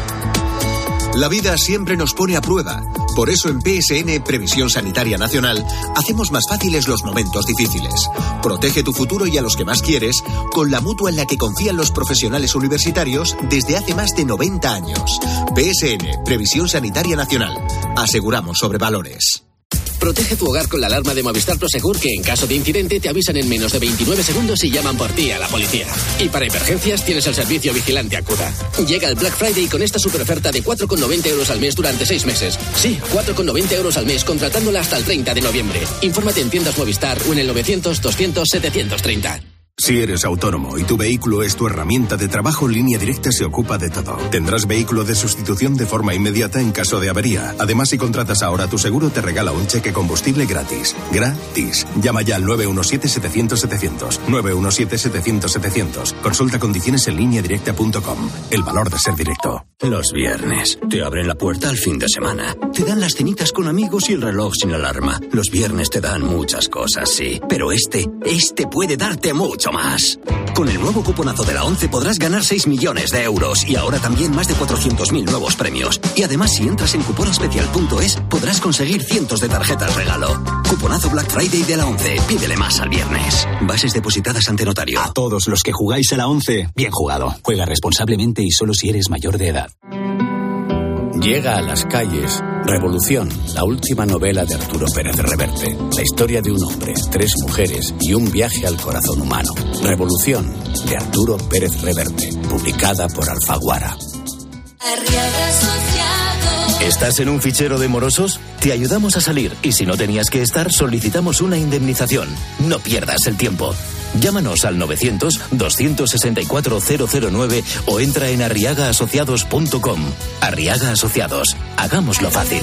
La vida siempre nos pone a prueba. Por eso en PSN, Previsión Sanitaria Nacional, hacemos más fáciles los momentos difíciles. Protege tu futuro y a los que más quieres con la mutua en la que confían los profesionales universitarios desde hace más de 90 años. PSN, Previsión Sanitaria Nacional. Aseguramos sobre valores. Protege tu hogar con la alarma de Movistar Prosegur, que en caso de incidente te avisan en menos de 29 segundos y llaman por ti a la policía. Y para emergencias tienes el servicio Vigilante Acuda. Llega el Black Friday con esta superoferta de 4,90 euros al mes durante 6 meses. Sí, 4,90 euros al mes contratándola hasta el 30 de noviembre. Infórmate en tiendas Movistar o en el 900 200 730. Si eres autónomo y tu vehículo es tu herramienta de trabajo, Línea Directa se ocupa de todo. Tendrás vehículo de sustitución de forma inmediata en caso de avería. Además, si contratas ahora tu seguro, te regala un cheque combustible gratis. ¡Gratis! Llama ya al 917-700-700. 917-700-700. Consulta condiciones en lineadirecta.com. El valor de ser directo. Los viernes. Te abren la puerta al fin de semana. Te dan las cenitas con amigos y el reloj sin alarma. Los viernes te dan muchas cosas, sí. Pero este puede darte mucho más. Con el nuevo cuponazo de la 11 podrás ganar 6 millones de euros y ahora también más de 400.000 nuevos premios. Y además, si entras en cuponespecial.es, podrás conseguir cientos de tarjetas regalo. Cuponazo Black Friday de la 11. Pídele más al viernes. Bases depositadas ante notario. A todos los que jugáis a la 11, bien jugado. Juega responsablemente y solo si eres mayor de edad. Llega a las calles Revolución, la última novela de Arturo Pérez Reverte. La historia de un hombre, 3 mujeres y un viaje al corazón humano. Revolución, de Arturo Pérez Reverte, publicada por Alfaguara. ¿Estás en un fichero de morosos? Te ayudamos a salir y si no tenías que estar, solicitamos una indemnización. No pierdas el tiempo. Llámanos al 900-264-009 o entra en arriagaasociados.com. Arriaga Asociados. Hagámoslo fácil.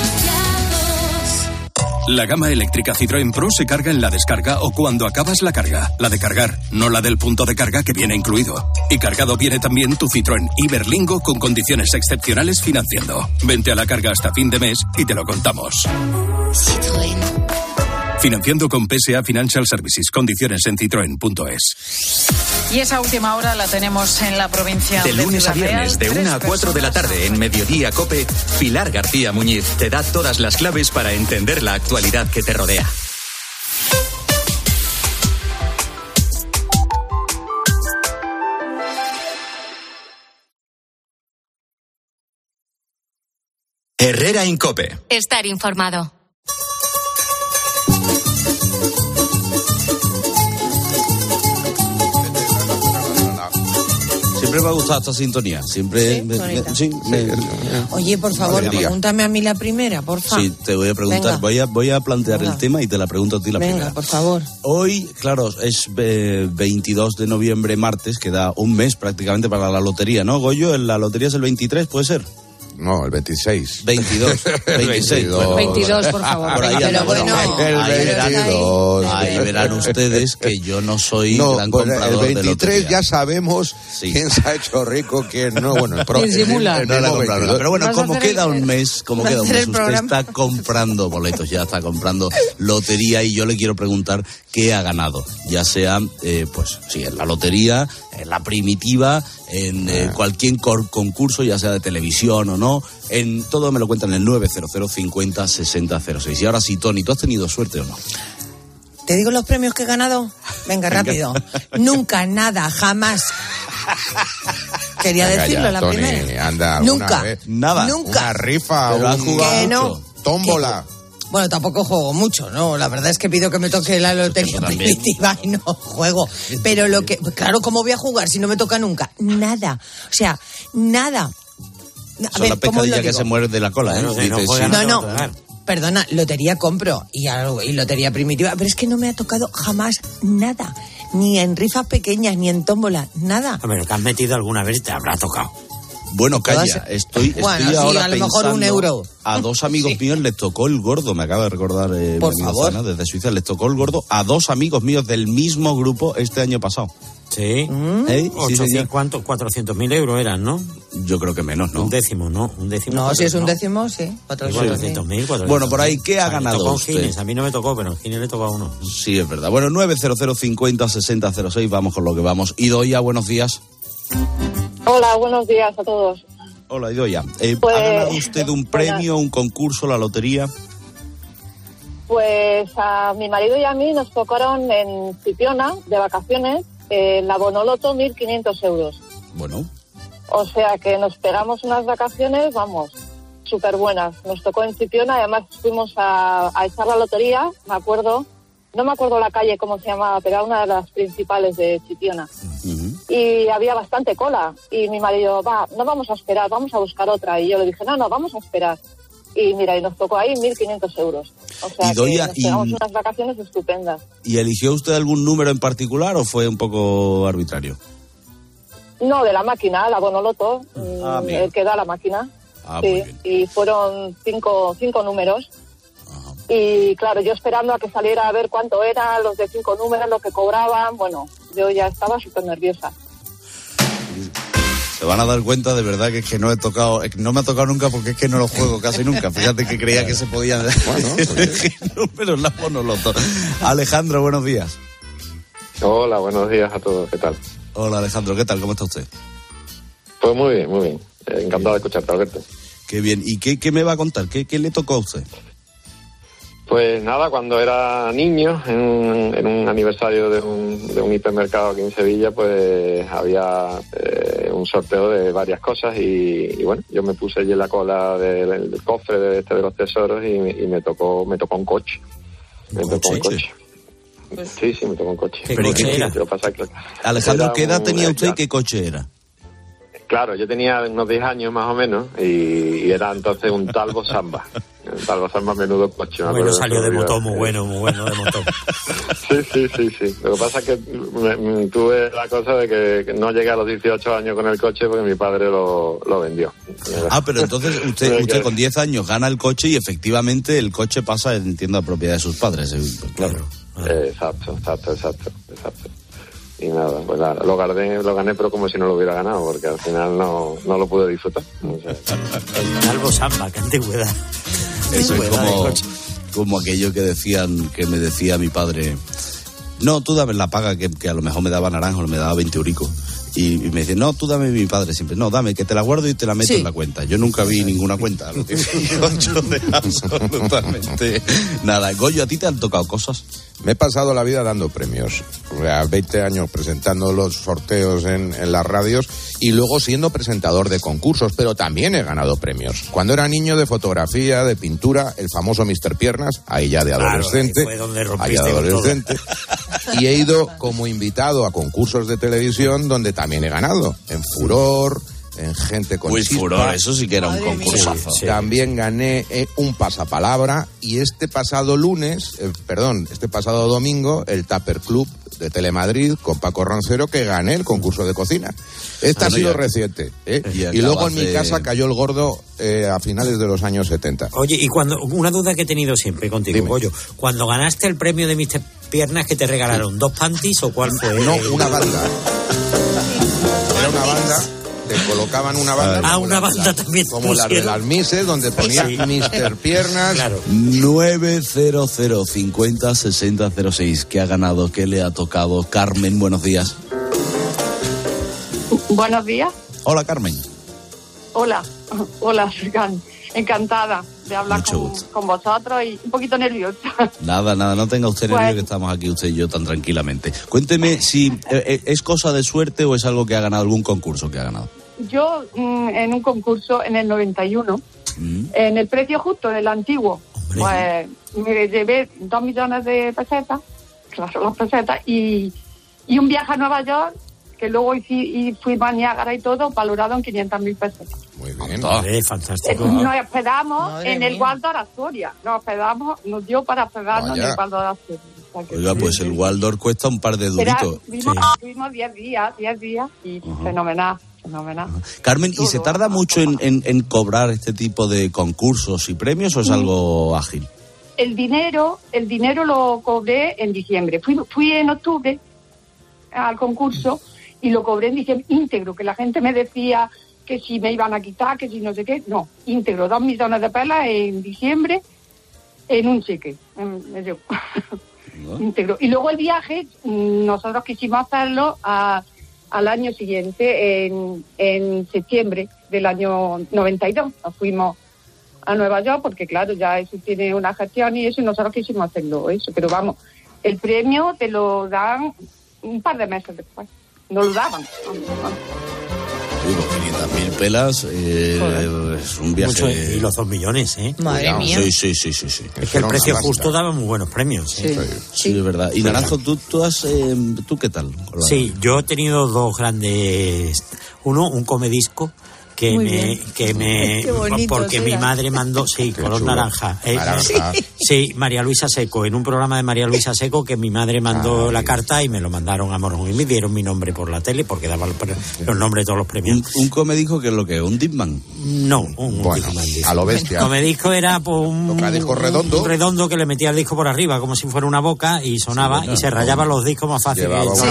La gama eléctrica Citroën Pro se carga en la descarga o cuando acabas la carga. La de cargar, no la del punto de carga que viene incluido. Y cargado viene también tu Citroën Iberlingo con condiciones excepcionales financiando. Vente a la carga hasta fin de mes y te lo contamos. Citroën. Financiando con PSA Financial Services. Condiciones en citroen.es. Y esa última hora la tenemos en la provincia de lunes a viernes, de 1 a 4 de la tarde, en Mediodía COPE, Pilar García Muñiz te da todas las claves para entender la actualidad que te rodea. Herrera en COPE. Estar informado. Siempre me ha gustado esta sintonía. Siempre. Oye, por favor, pregúntame a mí la primera, por favor. Sí, te voy a preguntar. Voy a plantear el tema y te la pregunto a ti la primera. Venga, por favor. Hoy, claro, es 22 de noviembre, martes, queda un mes prácticamente para la lotería, ¿no, Goyo? ¿La lotería es el 23, puede ser? No, el 26. 22, 26. 22, por favor. Por ahí pero bueno, ahí verán ustedes que yo no soy gran comprador de lotería. El 23 ya sabemos quién se ha hecho rico, quién no. Bueno, pero bueno, como queda un mes, usted está comprando boletos, ya está comprando lotería y yo le quiero preguntar qué ha ganado. Ya sea, pues sí, en la lotería, en la primitiva, en cualquier concurso, ya sea de televisión o no. En todo me lo cuentan en el 900 50 60 06. Y ahora sí, Tony, ¿tú has tenido suerte o no? ¿Te digo los premios que he ganado? Venga, rápido. Nunca, nada, jamás. Quería decirlo, la Tony, primera. Anda, nunca. Nada. Nunca. Una rifa, pero has jugado que mucho. No. Tómbola. Bueno, tampoco juego mucho, ¿no? La verdad es que pido que me toque la lotería primitiva y no juego. Pero claro, ¿cómo voy a jugar si no me toca nunca? Nada. O sea, nada. Son la pescadilla que se muere de la cola, ¿eh? No. Perdona, lotería compro y lotería primitiva, pero es que no me ha tocado jamás nada. Ni en rifas pequeñas, ni en tómbola, nada. Pero que has metido alguna vez te habrá tocado. Bueno, calla, estoy ahora a lo mejor pensando, €1. A dos amigos míos les tocó el gordo, me acaba de recordar Por mi amiga favor. Zana, desde Suiza, les tocó el gordo a dos amigos míos del mismo grupo este año pasado. Sí. Sí, ¿Cuánto? 400.000 euros eran, ¿no? Yo creo que menos, ¿no? Un décimo, ¿no? Un décimo. No, si es un décimo, sí. 400.000. Bueno, por ahí, ¿qué ha ganado usted? Gines. A mí no me tocó, pero a Gines le tocó a uno. Sí, es verdad. Bueno, 900 50 60 06, vamos con lo que vamos. Idoia, buenos días. Hola, buenos días a todos. Hola, Idoia. Pues, ¿ha ganado usted un premio, un concurso, la lotería? Pues a mi marido y a mí nos tocaron en Chipiona, de vacaciones, la Bonoloto 1.500 euros. Bueno. O sea que nos pegamos unas vacaciones, vamos, súper buenas. Nos tocó en Chipiona, además fuimos a echar la lotería, me acuerdo. No me acuerdo la calle cómo se llamaba, pero era una de las principales de Chipiona. Y había bastante cola. Y mi marido, no vamos a esperar, vamos a buscar otra. Y yo le dije, no, vamos a esperar. Y mira, y nos tocó ahí 1.500 euros. O sea, que nos pegamos unas vacaciones estupendas. ¿Y eligió usted algún número en particular o fue un poco arbitrario? No, de la máquina, la Bonoloto, el que da la máquina. Sí, y fueron cinco números. Y claro, yo esperando a que saliera a ver cuánto eran los de 5 números, lo que cobraban. Bueno, yo ya estaba súper nerviosa. Se van a dar cuenta de verdad que es que no me ha tocado nunca porque es que no lo juego casi nunca. Fíjate que creía que se podían elegir números la Bonoloto. Alejandro, buenos días. Hola, buenos días a todos, ¿qué tal? Hola Alejandro, ¿qué tal? ¿Cómo está usted? Pues muy bien, muy bien. Encantado de escucharte, Alberto. Qué bien. ¿Y qué me va a contar? ¿Qué le tocó a usted? Pues nada, cuando era niño, en un aniversario de un hipermercado aquí en Sevilla, pues había un sorteo de varias cosas y bueno, yo me puse allí en la cola del cofre de los tesoros y me tocó un coche. Me tocó un coche. Sí, me tocó un coche. ¿Qué coche era? Alejandro, ¿qué edad tenía usted y qué coche era? Claro, yo tenía unos 10 años más o menos y era entonces un Talbot Samba. Un Talbot Samba, menudo coche. Bueno, salió de motor muy bueno de motor. Sí. Lo que pasa es que tuve la cosa de que no llegué a los 18 años con el coche porque mi padre lo vendió. Pero entonces usted con 10 años gana el coche y efectivamente el coche pasa, entiendo, a propiedad de sus padres. Claro. Exacto. Y nada, pues lo gané, pero como si no lo hubiera ganado, porque al final no lo pude disfrutar. O sea. El Talbot Samba, qué antigüedad. Eso es como aquello que me decía mi padre, no, tú dame la paga, que a lo mejor me daba naranja o me daba 20 euricos. Y me dice, no, tú dame, mi padre siempre, no, dame, que te la guardo y te la meto en la cuenta. Yo nunca vi ninguna cuenta, lo que yo de absolutamente nada. Goyo, ¿a ti te han tocado cosas? Me he pasado la vida dando premios. O sea, 20 años presentando los sorteos en las radios y luego siendo presentador de concursos, pero también he ganado premios. Cuando era niño, de fotografía, de pintura, el famoso Mr. Piernas, ahí ya de adolescente. Claro, ahí fue donde ahí de adolescente. Y he ido como invitado a concursos de televisión donde también he ganado. En Furor, en Gente con Chispa. Furor, eso sí que era un concursazo. Sí. También gané un pasapalabra y este pasado domingo, el Tupper Club de Telemadrid con Paco Roncero, que gané el concurso de cocina. Esta ha sido reciente. Y luego en mi casa cayó el gordo a finales de los años 70. Oye, y una duda que he tenido siempre contigo, Goyo, cuando ganaste el premio de Mr. Piernas, ¿que te regalaron? ¿2 panties o cuál fue? No, una banda. Era una banda. Te colocaban una banda. Una banda también. Como la de las Mises, donde ponía Mr. Piernas. Claro. 900 50 60 06. ¿Qué ha ganado? ¿Qué le ha tocado? Carmen, buenos días. Buenos días. Hola, Carmen. Hola, Serkan. Encantada de hablar con vosotros y un poquito nerviosa. Nada, no tenga usted nervio, que estamos aquí usted y yo tan tranquilamente. Cuénteme si es cosa de suerte o es algo que ha ganado, algún concurso que ha ganado. Yo en un concurso en el 91, en el precio justo, en el antiguo, pues me llevé 2 millones de pesetas, claro, las pesetas, y un viaje a Nueva York, que luego fui a Niágara y todo, valorado en 500.000 pesetas. Muy bien. Fantástico. Nos hospedamos en el Waldorf Astoria. Nos dio para hospedarnos en el Waldorf Astoria. Oiga, pues el Waldorf cuesta un par de duritos. Tuvimos 10 días y fenomenal. Carmen, ¿y se tarda mucho en cobrar este tipo de concursos y premios o es algo ágil? El dinero lo cobré en diciembre. Fui en octubre al concurso y lo cobré en diciembre íntegro, que la gente me decía que si me iban a quitar, que si no sé qué. No, íntegro, 2 millones de pelas en diciembre en un cheque. Íntegro. Y luego el viaje, nosotros quisimos hacerlo al año siguiente, en septiembre del año 92. Nos fuimos a Nueva York porque, claro, ya eso tiene una gestión y eso, y nosotros quisimos hacerlo eso. Pero vamos, el premio te lo dan un par de meses después. No lo daban. Digo, 500.000 pelas es un viaje. Mucho, y los 2 millones, ¿eh? Madre mía. Sí. Es que el precio justo daba muy buenos premios. Sí, es verdad. Y Naranjo, ¿tú qué tal? Sí, yo he tenido 2 grandes. Uno, un comedisco que me porque mi madre mandó, color naranja. Sí, María Luisa Seco, en un programa de María Luisa Seco, que mi madre mandó la carta y me lo mandaron a Morón y me dieron mi nombre por la tele porque daba los nombres de todos los premios. ¿Un comedisco que es lo que es? ¿Un Discman? No, un Discman. A lo bestia. Comedisco era un disco redondo. Un redondo que le metía el disco por arriba como si fuera una boca y sonaba y se rayaban los discos más fácil.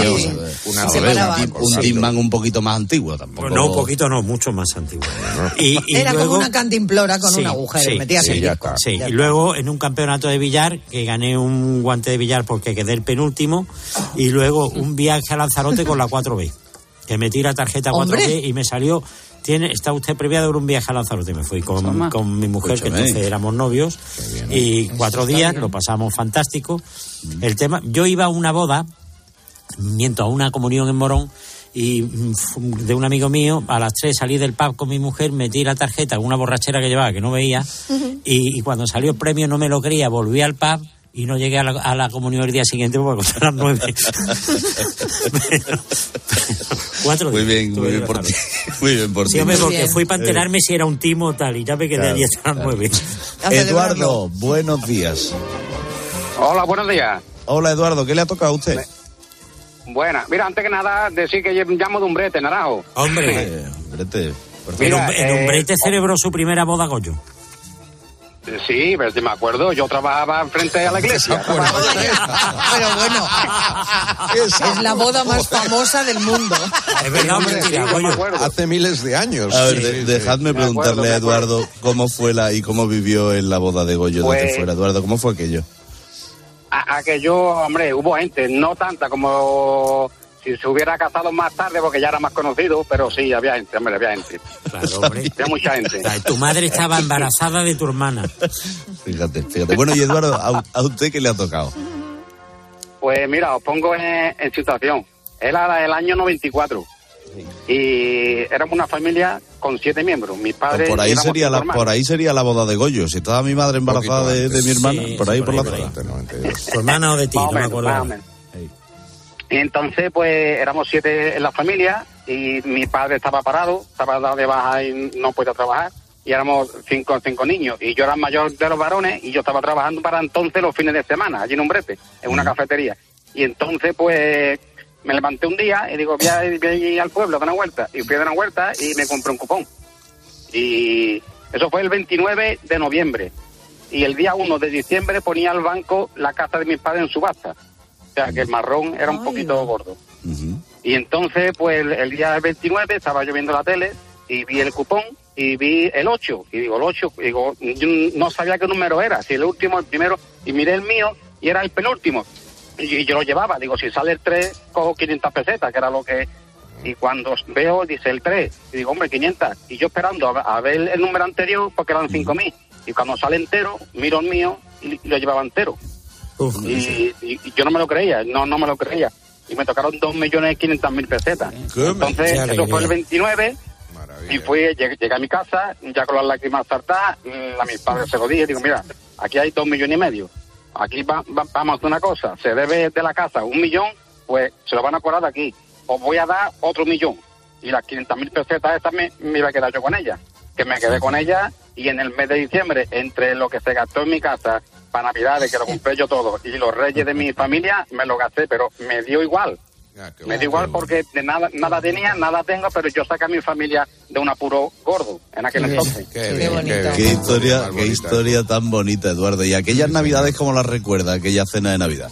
Un Discman un poquito más antiguo tampoco. No, un poquito no, mucho más antiguo. Y era luego, como una cantimplora con un agujero, metías el disco. Y luego en un campeonato de billar, que gané un guante de billar porque quedé el penúltimo, y luego un viaje a Lanzarote con la 4B, que metí la tarjeta 4B y me salió... Está usted previado por un viaje a Lanzarote. Me fui con mi mujer, que entonces éramos novios, y 4 días, lo pasamos fantástico. El tema, yo iba a una boda, a una comunión en Morón, y de un amigo mío, a las 3 salí del pub con mi mujer, metí la tarjeta, una borrachera que llevaba que no veía, y cuando salió el premio no me lo creía, volví al pub y no llegué a la comunión el día siguiente porque costó las 9. Pero 4 días. Muy bien por ti. Muy bien por ti. Sí, hombre, porque fui para enterarme si era un timo o tal, y ya me quedé allí hasta las 9. Eduardo, buenos días. Hola, buenos días. Hola, Eduardo, ¿qué le ha tocado a usted? Buena, mira, antes que nada, decir que llamo de Umbrete, Naranjo. Hombre, Umbrete. Pero en Umbrete celebró su primera boda, Goyo. Sí, pero me acuerdo, yo trabajaba frente a la iglesia. Pero bueno, es la boda más famosa del mundo. Es verdad, mentira, hace miles de años. A ver, dejadme preguntarle a Eduardo cómo fue y cómo vivió en la boda de Goyo desde fuera. Eduardo, ¿cómo fue aquello? Aquello, hombre, hubo gente, no tanta como si se hubiera casado más tarde, porque ya era más conocido, pero sí, había gente, hombre, había gente. Claro, hombre. Había mucha gente. Tu madre estaba embarazada de tu hermana. Fíjate. Bueno, y Eduardo, ¿a usted qué le ha tocado? Pues mira, os pongo en situación. Era el año 94. Y éramos una familia con 7 miembros. Mis padres. Por ahí sería la boda de Goyo. Si estaba mi madre embarazada de mi hermana, sí, por ahí por la zona. ¿Tu hermana o de ti? No me acuerdo. Y entonces, pues, éramos 7 en la familia y mi padre estaba dado de baja y no podía trabajar. Y éramos 5 niños. Y yo era el mayor de los varones y yo estaba trabajando para entonces los fines de semana, allí en Umbrete, en una cafetería. Y entonces, pues, me levanté un día y digo, voy a ir al pueblo, de una vuelta. Y fui a dar una vuelta y me compré un cupón. Y eso fue el 29 de noviembre. Y el día 1 de diciembre ponía al banco la casa de mis padres en subasta. O sea, que el marrón era un poquito gordo. Y entonces, pues, el día 29 estaba yo viendo la tele y vi el cupón y vi el 8. Y digo, el 8, digo, yo no sabía qué número era, si el último, el primero, y miré el mío y era el penúltimo. Y yo lo llevaba, digo, si sale el 3, cojo 500 pesetas, que era lo que... Y cuando veo, dice el 3, y digo, hombre, 500. Y yo esperando a ver el número anterior, porque eran 5.000. Y cuando sale entero, miro el mío y lo llevaba entero. Y yo no me lo creía, no me lo creía. Y me tocaron 2.500.000 pesetas. Entonces, eso fue el 29. Y llegué a mi casa, ya con las lágrimas saltadas, a mis padres se lo dije, digo, mira, aquí hay 2,5 millones. Aquí vamos a hacer una cosa, se debe de la casa 1 millón, pues se lo van a cobrar de aquí. Os voy a dar otro 1 millón. Y las 500.000 pesetas estas me iba a quedar yo con ellas. Que me quedé con ellas y en el mes de diciembre, entre lo que se gastó en mi casa para Navidades, que lo compré yo todo, y los reyes de mi familia, me lo gasté, pero me dio igual. Me dio igual porque de nada tenía, nada tengo, pero yo saqué a mi familia de un apuro gordo en aquel entonces. Qué bonito. Qué historia tan bonita, Eduardo. ¿Y aquellas Navidades cómo las recuerda, aquella cena de Navidad?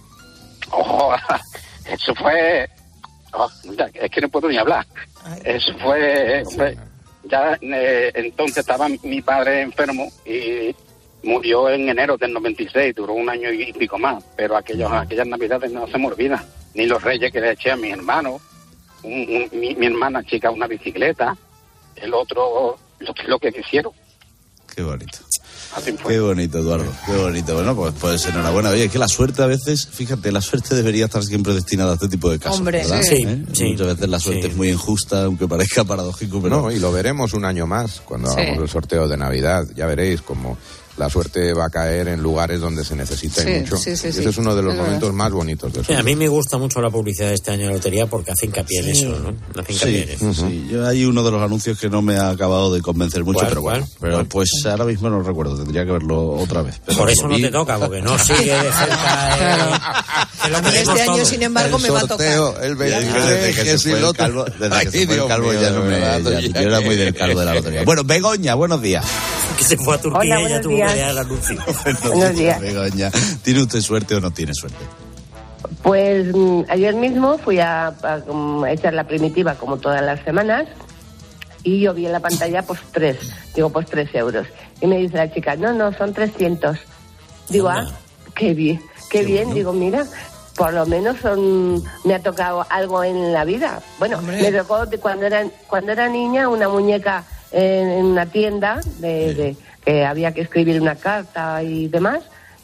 Oh, eso fue... Oh, es que no puedo ni hablar. Eso fue... Ya entonces estaba mi padre enfermo y murió en enero del 96, duró 1 año y pico más, pero aquellas Navidades no se me olvidan. Ni los reyes que le eché a mi hermano, mi hermana chica una bicicleta, el otro lo que quisieron. Qué bonito. Qué bonito, Eduardo, qué bonito. Bueno, pues enhorabuena. Oye, es que la suerte a veces, fíjate, la suerte debería estar siempre destinada a este tipo de casos. Hombre, ¿verdad? sí. Muchas veces la suerte es muy injusta, aunque parezca paradójico, pero... No, y lo veremos un año más cuando hagamos el sorteo de Navidad. Ya veréis cómo la suerte va a caer en lugares donde se necesita mucho. Ese es uno de los momentos más bonitos del sorteo. A mí me gusta mucho la publicidad de este año de lotería porque hace hincapié en eso, ¿no? Hace hincapié en eso. Sí, yo hay uno de los anuncios que no me ha acabado de convencer mucho, pero bueno. Pero pues ahora mismo no recuerdo, tendría que verlo otra vez. Pero por eso no te toca, porque no sigue de cerca. Este año, sin embargo, me va a tocar. El 23, desde que se fue el calvo, ya no me... Yo era muy del calvo de la lotería. Bueno, Begoña, buenos días. Que se fue a Turquía y ya tuvo que dar el anuncio. Buenos días. Begoña, ¿tiene usted suerte o no tiene suerte? Pues ayer mismo fui a echar la primitiva como todas las semanas y yo vi en la pantalla pues 3 euros. Y me dice la chica, no, son 300. Digo, qué bien, digo, mira, por lo menos me ha tocado algo en la vida. Bueno, me tocó cuando era niña una muñeca en una tienda que había que escribir una carta y demás,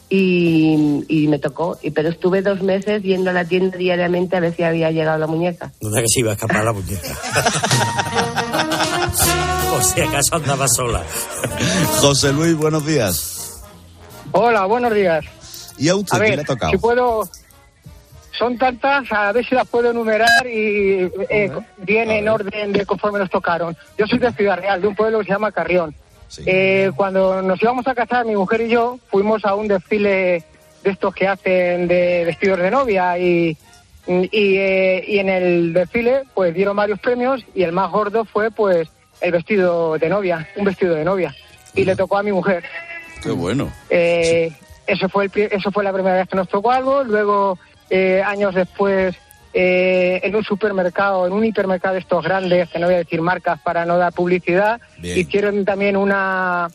y me tocó, pero estuve 2 meses yendo a la tienda diariamente a ver si había llegado la muñeca. No sé que se iba a escapar la muñeca. Por si acaso andaba sola. José Luis, buenos días. Hola, buenos días. ¿Y a usted qué le ha tocado? Si puedo... Son tantas, a ver si las puedo enumerar y bien en orden de conforme nos tocaron. Yo soy de Ciudad Real, de un pueblo que se llama Carrión. Sí. Cuando nos íbamos a casar, mi mujer y yo fuimos a un desfile de estos que hacen de vestidos de novia y en el desfile pues dieron varios premios y el más gordo fue pues el vestido de novia, un vestido de novia. Y le tocó a mi mujer. Qué bueno. Eso fue la primera vez que nos tocó algo. Luego, años después, en un supermercado, en un hipermercado de estos grandes, que no voy a decir marcas para no dar publicidad, hicieron también una...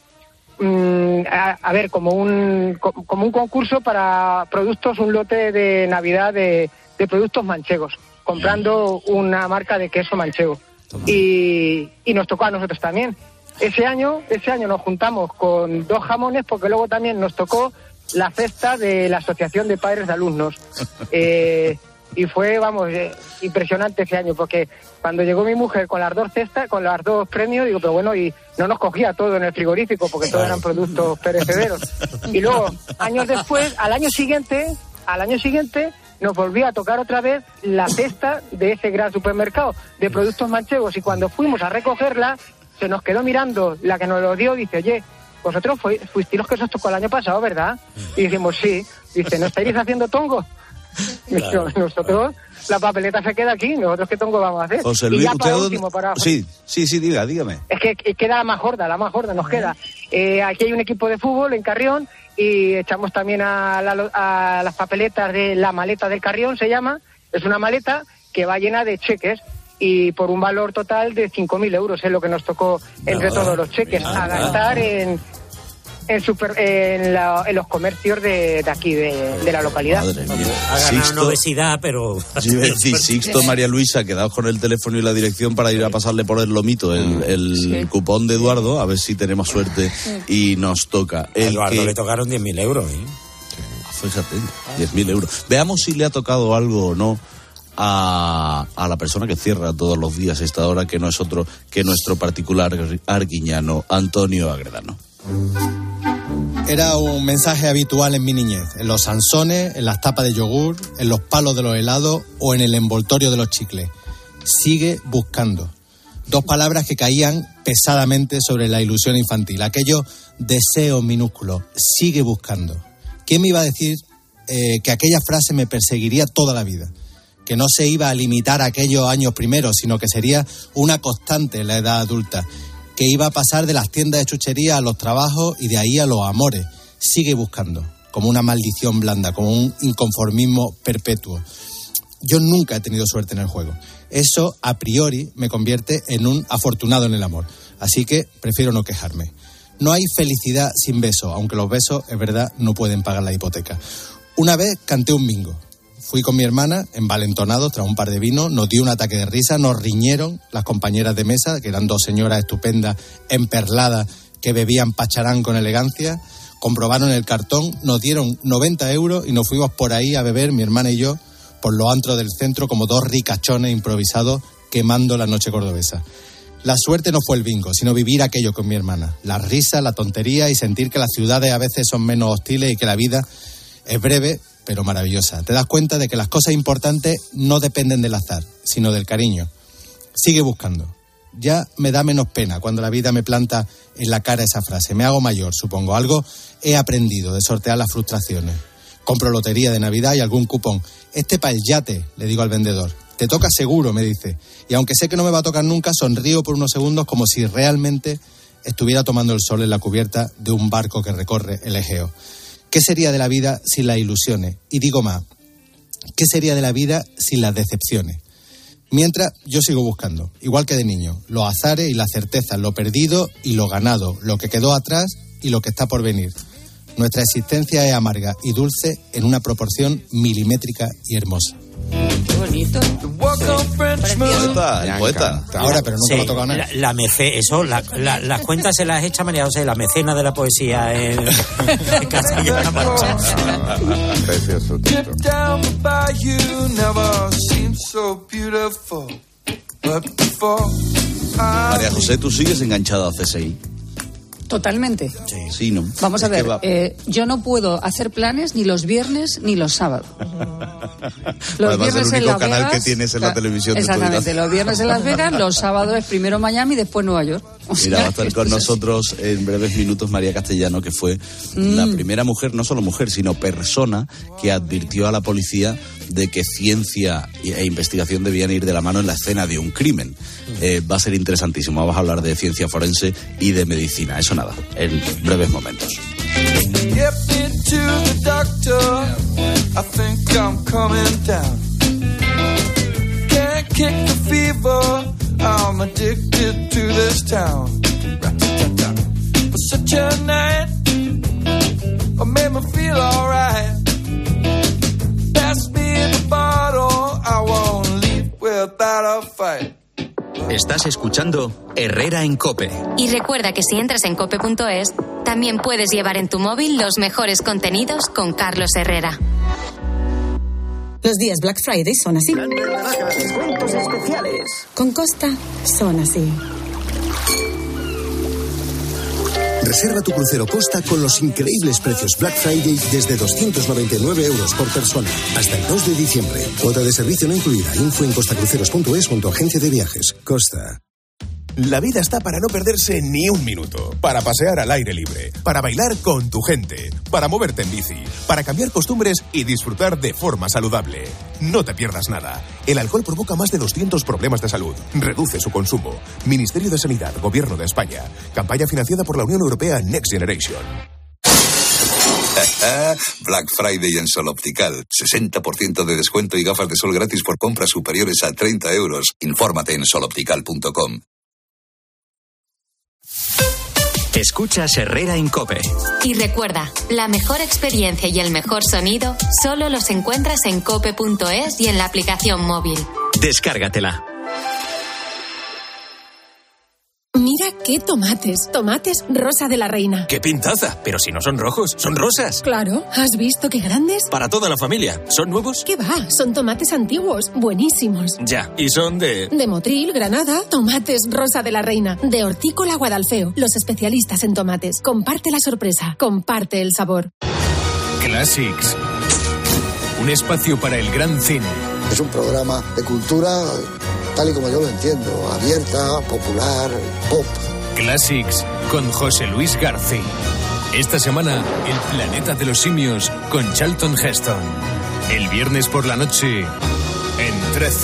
como un concurso para productos, un lote de Navidad de productos manchegos, comprando una marca de queso manchego. Y nos tocó a nosotros también. Ese año nos juntamos con 2 jamones, porque luego también nos tocó la cesta de la Asociación de Padres de Alumnos. Y fue, impresionante ese año, porque cuando llegó mi mujer con las 2 cestas, con los 2 premios, digo, pero bueno, y no nos cogía todo en el frigorífico, porque todos eran productos perecederos. Y luego, años después, al año siguiente, nos volvía a tocar otra vez la cesta de ese gran supermercado de productos manchegos, y cuando fuimos a recogerla, se nos quedó mirando la que nos lo dio, dice, oye, vosotros fuisteis los que os tocó el año pasado, ¿verdad? Y decimos, sí. Dice, ¿no estáis haciendo tongo? Claro. Nosotros, la papeleta se queda aquí, nosotros qué tongo vamos a hacer. José Luis, y ya para último, Sí, dígame. Es que queda la más gorda nos queda. Aquí hay un equipo de fútbol en Carrión, y echamos también a las papeletas de la maleta del Carrión, se llama. Es una maleta que va llena de cheques, y por un valor total de 5.000 euros es lo que nos tocó entre todos los cheques a gastar en los comercios de aquí, de la localidad. Madre mía. Ha ganado una obesidad, pero... Sixto, María Luisa, quedaos con el teléfono y la dirección para ir a pasarle por el lomito el cupón de Eduardo, a ver si tenemos suerte y nos toca. A Eduardo le tocaron 10.000 euros, ¿eh? Fíjate, 10.000 euros. Veamos si le ha tocado algo o no a la persona que cierra todos los días a esta hora, que no es otro que nuestro particular arguiñano, Antonio Agredano. Era un mensaje habitual en mi niñez, en los ansones, en las tapas de yogur, en los palos de los helados o en el envoltorio de los chicles. Sigue buscando. 2 palabras que caían pesadamente sobre la ilusión infantil, aquellos deseos minúsculos. Sigue buscando. ¿Quién me iba a decir que aquella frase me perseguiría toda la vida? Que no se iba a limitar a aquellos años primeros, sino que sería una constante en la edad adulta, que iba a pasar de las tiendas de chuchería a los trabajos y de ahí a los amores. Sigue buscando, como una maldición blanda, como un inconformismo perpetuo. Yo nunca he tenido suerte en el juego. Eso, a priori, me convierte en un afortunado en el amor. Así que prefiero no quejarme. No hay felicidad sin besos, aunque los besos, es verdad, no pueden pagar la hipoteca. Una vez canté un bingo. Fui con mi hermana, envalentonados, tras un par de vinos, nos dio un ataque de risa, nos riñeron las compañeras de mesa, que eran 2 señoras estupendas, emperladas, que bebían pacharán con elegancia, comprobaron el cartón, nos dieron 90 euros y nos fuimos por ahí a beber, mi hermana y yo, por los antros del centro, como 2 ricachones improvisados, quemando la noche cordobesa. La suerte no fue el bingo, sino vivir aquello con mi hermana. La risa, la tontería y sentir que las ciudades a veces son menos hostiles y que la vida es breve, pero maravillosa. Te das cuenta de que las cosas importantes no dependen del azar, sino del cariño. Sigue buscando. Ya me da menos pena cuando la vida me planta en la cara esa frase. Me hago mayor, supongo. Algo he aprendido de sortear las frustraciones. Compro lotería de Navidad y algún cupón. Para el yate, le digo al vendedor. Te toca seguro, me dice. Y aunque sé que no me va a tocar nunca, sonrío por unos segundos como si realmente estuviera tomando el sol en la cubierta de un barco que recorre el Egeo. ¿Qué sería de la vida sin las ilusiones? Y digo más, ¿qué sería de la vida sin las decepciones? Mientras, yo sigo buscando, igual que de niño, los azares y las certezas, lo perdido y lo ganado, lo que quedó atrás y lo que está por venir. Nuestra existencia es amarga y dulce en una proporción milimétrica y hermosa. Qué bonito. Poeta. Ahora, pero nunca me ha tocado nada. Las cuentas se las echa María José, la mecena de la poesía en Castilla-La Mancha. Precioso. María José, ¿tú sigues enganchada a CSI? Totalmente. Sí, ¿no? Vamos a ver, yo no puedo hacer planes ni los viernes ni los sábados. Los viernes es el único canal que tienes en la televisión de exactamente, los viernes en Las Vegas, los sábados es primero Miami y después Nueva York. Mira, va a estar con nosotros en breves minutos María Castellano, que fue la primera mujer, no solo mujer, sino persona que advirtió a la policía de que ciencia e investigación debían ir de la mano en la escena de un crimen. Va a ser interesantísimo. Vamos a hablar de ciencia forense y de medicina. Eso nada, en breves momentos. Get me to the doctor. I think I'm coming down. Can't kick the fever. I'm addicted to this town. For such a night, it made me feel alright. Pass me the bottle. I won't leave without a fight. Estás escuchando Herrera en COPE. Y recuerda que si entras en cope.es, también puedes llevar en tu móvil los mejores contenidos con Carlos Herrera. Los días Black Friday son así. Descuentos especiales. Con Costa son así. Reserva tu crucero Costa con los increíbles precios Black Friday desde 299 euros por persona. Hasta el 2 de diciembre. Cuota de servicio no incluida. Info en costacruceros.es con tu agencia de viajes. Costa. La vida está para no perderse ni un minuto. Para pasear al aire libre. Para bailar con tu gente. Para moverte en bici. Para cambiar costumbres y disfrutar de forma saludable. No te pierdas nada. El alcohol provoca más de 200 problemas de salud. Reduce su consumo. Ministerio de Sanidad, Gobierno de España. Campaña financiada por la Unión Europea Next Generation. Black Friday en Sol Optical. 60% de descuento y gafas de sol gratis por compras superiores a 30 euros. Infórmate en soloptical.com. Escuchas Herrera en COPE. Y recuerda, la mejor experiencia y el mejor sonido solo los encuentras en cope.es y en la aplicación móvil. Descárgatela. Mira qué tomates. Tomates Rosa de la Reina. ¡Qué pintaza! Pero si no son rojos, son rosas. Claro. ¿Has visto qué grandes? Para toda la familia. ¿Son nuevos? ¿Qué va? Son tomates antiguos. Buenísimos. Ya. ¿Y son de...? De Motril, Granada. Tomates Rosa de la Reina. De Hortícola Guadalfeo. Los especialistas en tomates. Comparte la sorpresa. Comparte el sabor. Classics. Un espacio para el gran cine. Es un programa de cultura... tal y como yo lo entiendo, abierta, popular, pop. Classics con José Luis García. Esta semana, El planeta de los simios con Charlton Heston. El viernes por la noche, en 13.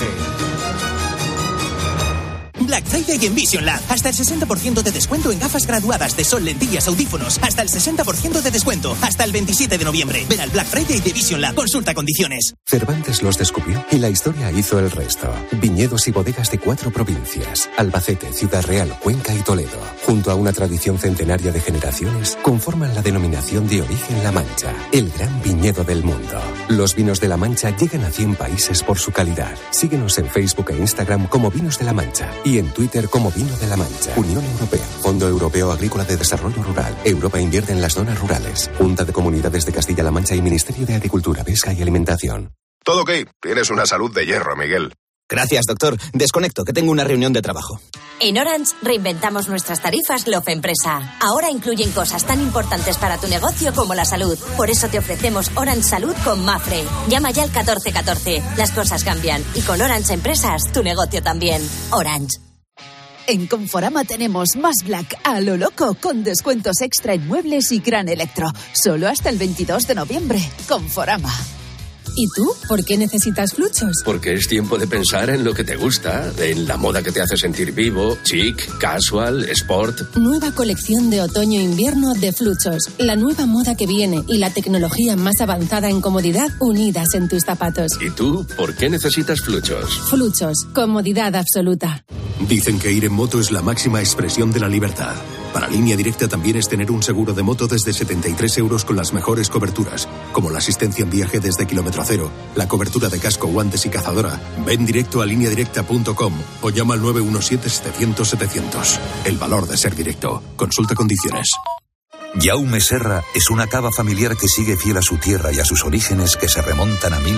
Black Friday en Vision Lab. Hasta el 60% de descuento en gafas graduadas de sol, lentillas, audífonos. Hasta el 60% de descuento. Hasta el 27 de noviembre. Ven al Black Friday de Vision Lab. Consulta condiciones. Cervantes los descubrió y la historia hizo el resto. Viñedos y bodegas de 4 provincias: Albacete, Ciudad Real, Cuenca y Toledo. Junto a una tradición centenaria de generaciones, conforman la denominación de origen La Mancha, el gran viñedo del mundo. Los vinos de La Mancha llegan a 100 países por su calidad. Síguenos en Facebook e Instagram como Vinos de La Mancha y en Twitter como Vino de La Mancha. Unión Europea, Fondo Europeo Agrícola de Desarrollo Rural. Europa invierte en las zonas rurales. Junta de Comunidades de Castilla-La Mancha y Ministerio de Agricultura, Pesca y Alimentación. Todo ok. Tienes una salud de hierro, Miguel. Gracias, doctor. Desconecto, que tengo una reunión de trabajo. En Orange reinventamos nuestras tarifas Love Empresa. Ahora incluyen cosas tan importantes para tu negocio como la salud. Por eso te ofrecemos Orange Salud con Mafre. Llama ya al 1414. Las cosas cambian. Y con Orange Empresas, tu negocio también. Orange. En Conforama tenemos más Black a lo loco, con descuentos extra en muebles y gran electro. Solo hasta el 22 de noviembre. Conforama. ¿Y tú? ¿Por qué necesitas Fluchos? Porque es tiempo de pensar en lo que te gusta, en la moda que te hace sentir vivo, chic, casual, sport. Nueva colección de otoño-invierno de Fluchos. La nueva moda que viene y la tecnología más avanzada en comodidad unidas en tus zapatos. ¿Y tú? ¿Por qué necesitas Fluchos? Fluchos. Comodidad absoluta. Dicen que ir en moto es la máxima expresión de la libertad. Para Línea Directa también es tener un seguro de moto desde 73 euros con las mejores coberturas, como la asistencia en viaje desde kilómetro cero, la cobertura de casco, guantes y cazadora. Ven directo a lineadirecta.com o llama al 917-700-700. El valor de ser directo. Consulta condiciones. Jaume Serra es una cava familiar que sigue fiel a su tierra y a sus orígenes que se remontan a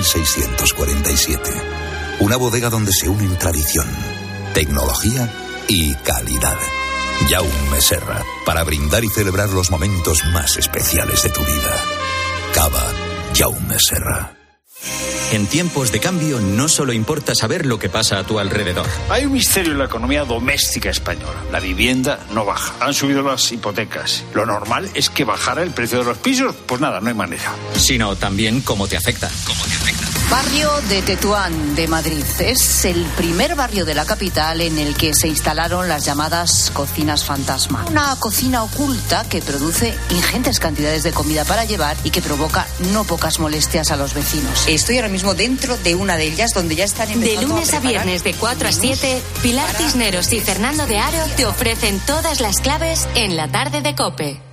1647. Una bodega donde se unen tradición, tecnología y calidad. Jaume Serra, para brindar y celebrar los momentos más especiales de tu vida. Cava Jaume Serra. En tiempos de cambio no solo importa saber lo que pasa a tu alrededor. Hay un misterio en la economía doméstica española. La vivienda no baja. Han subido las hipotecas. Lo normal es que bajara el precio de los pisos. Pues nada, no hay manera. Sino también cómo te afecta. Barrio de Tetuán, de Madrid. Es el primer barrio de la capital en el que se instalaron las llamadas cocinas fantasma. Una cocina oculta que produce ingentes cantidades de comida para llevar y que provoca no pocas molestias a los vecinos. Estoy ahora mismo dentro de una de ellas donde ya están empezando de lunes a viernes de 4 a 7, Pilar Cisneros y Fernando de Aro te ofrecen todas las claves en la tarde de COPE.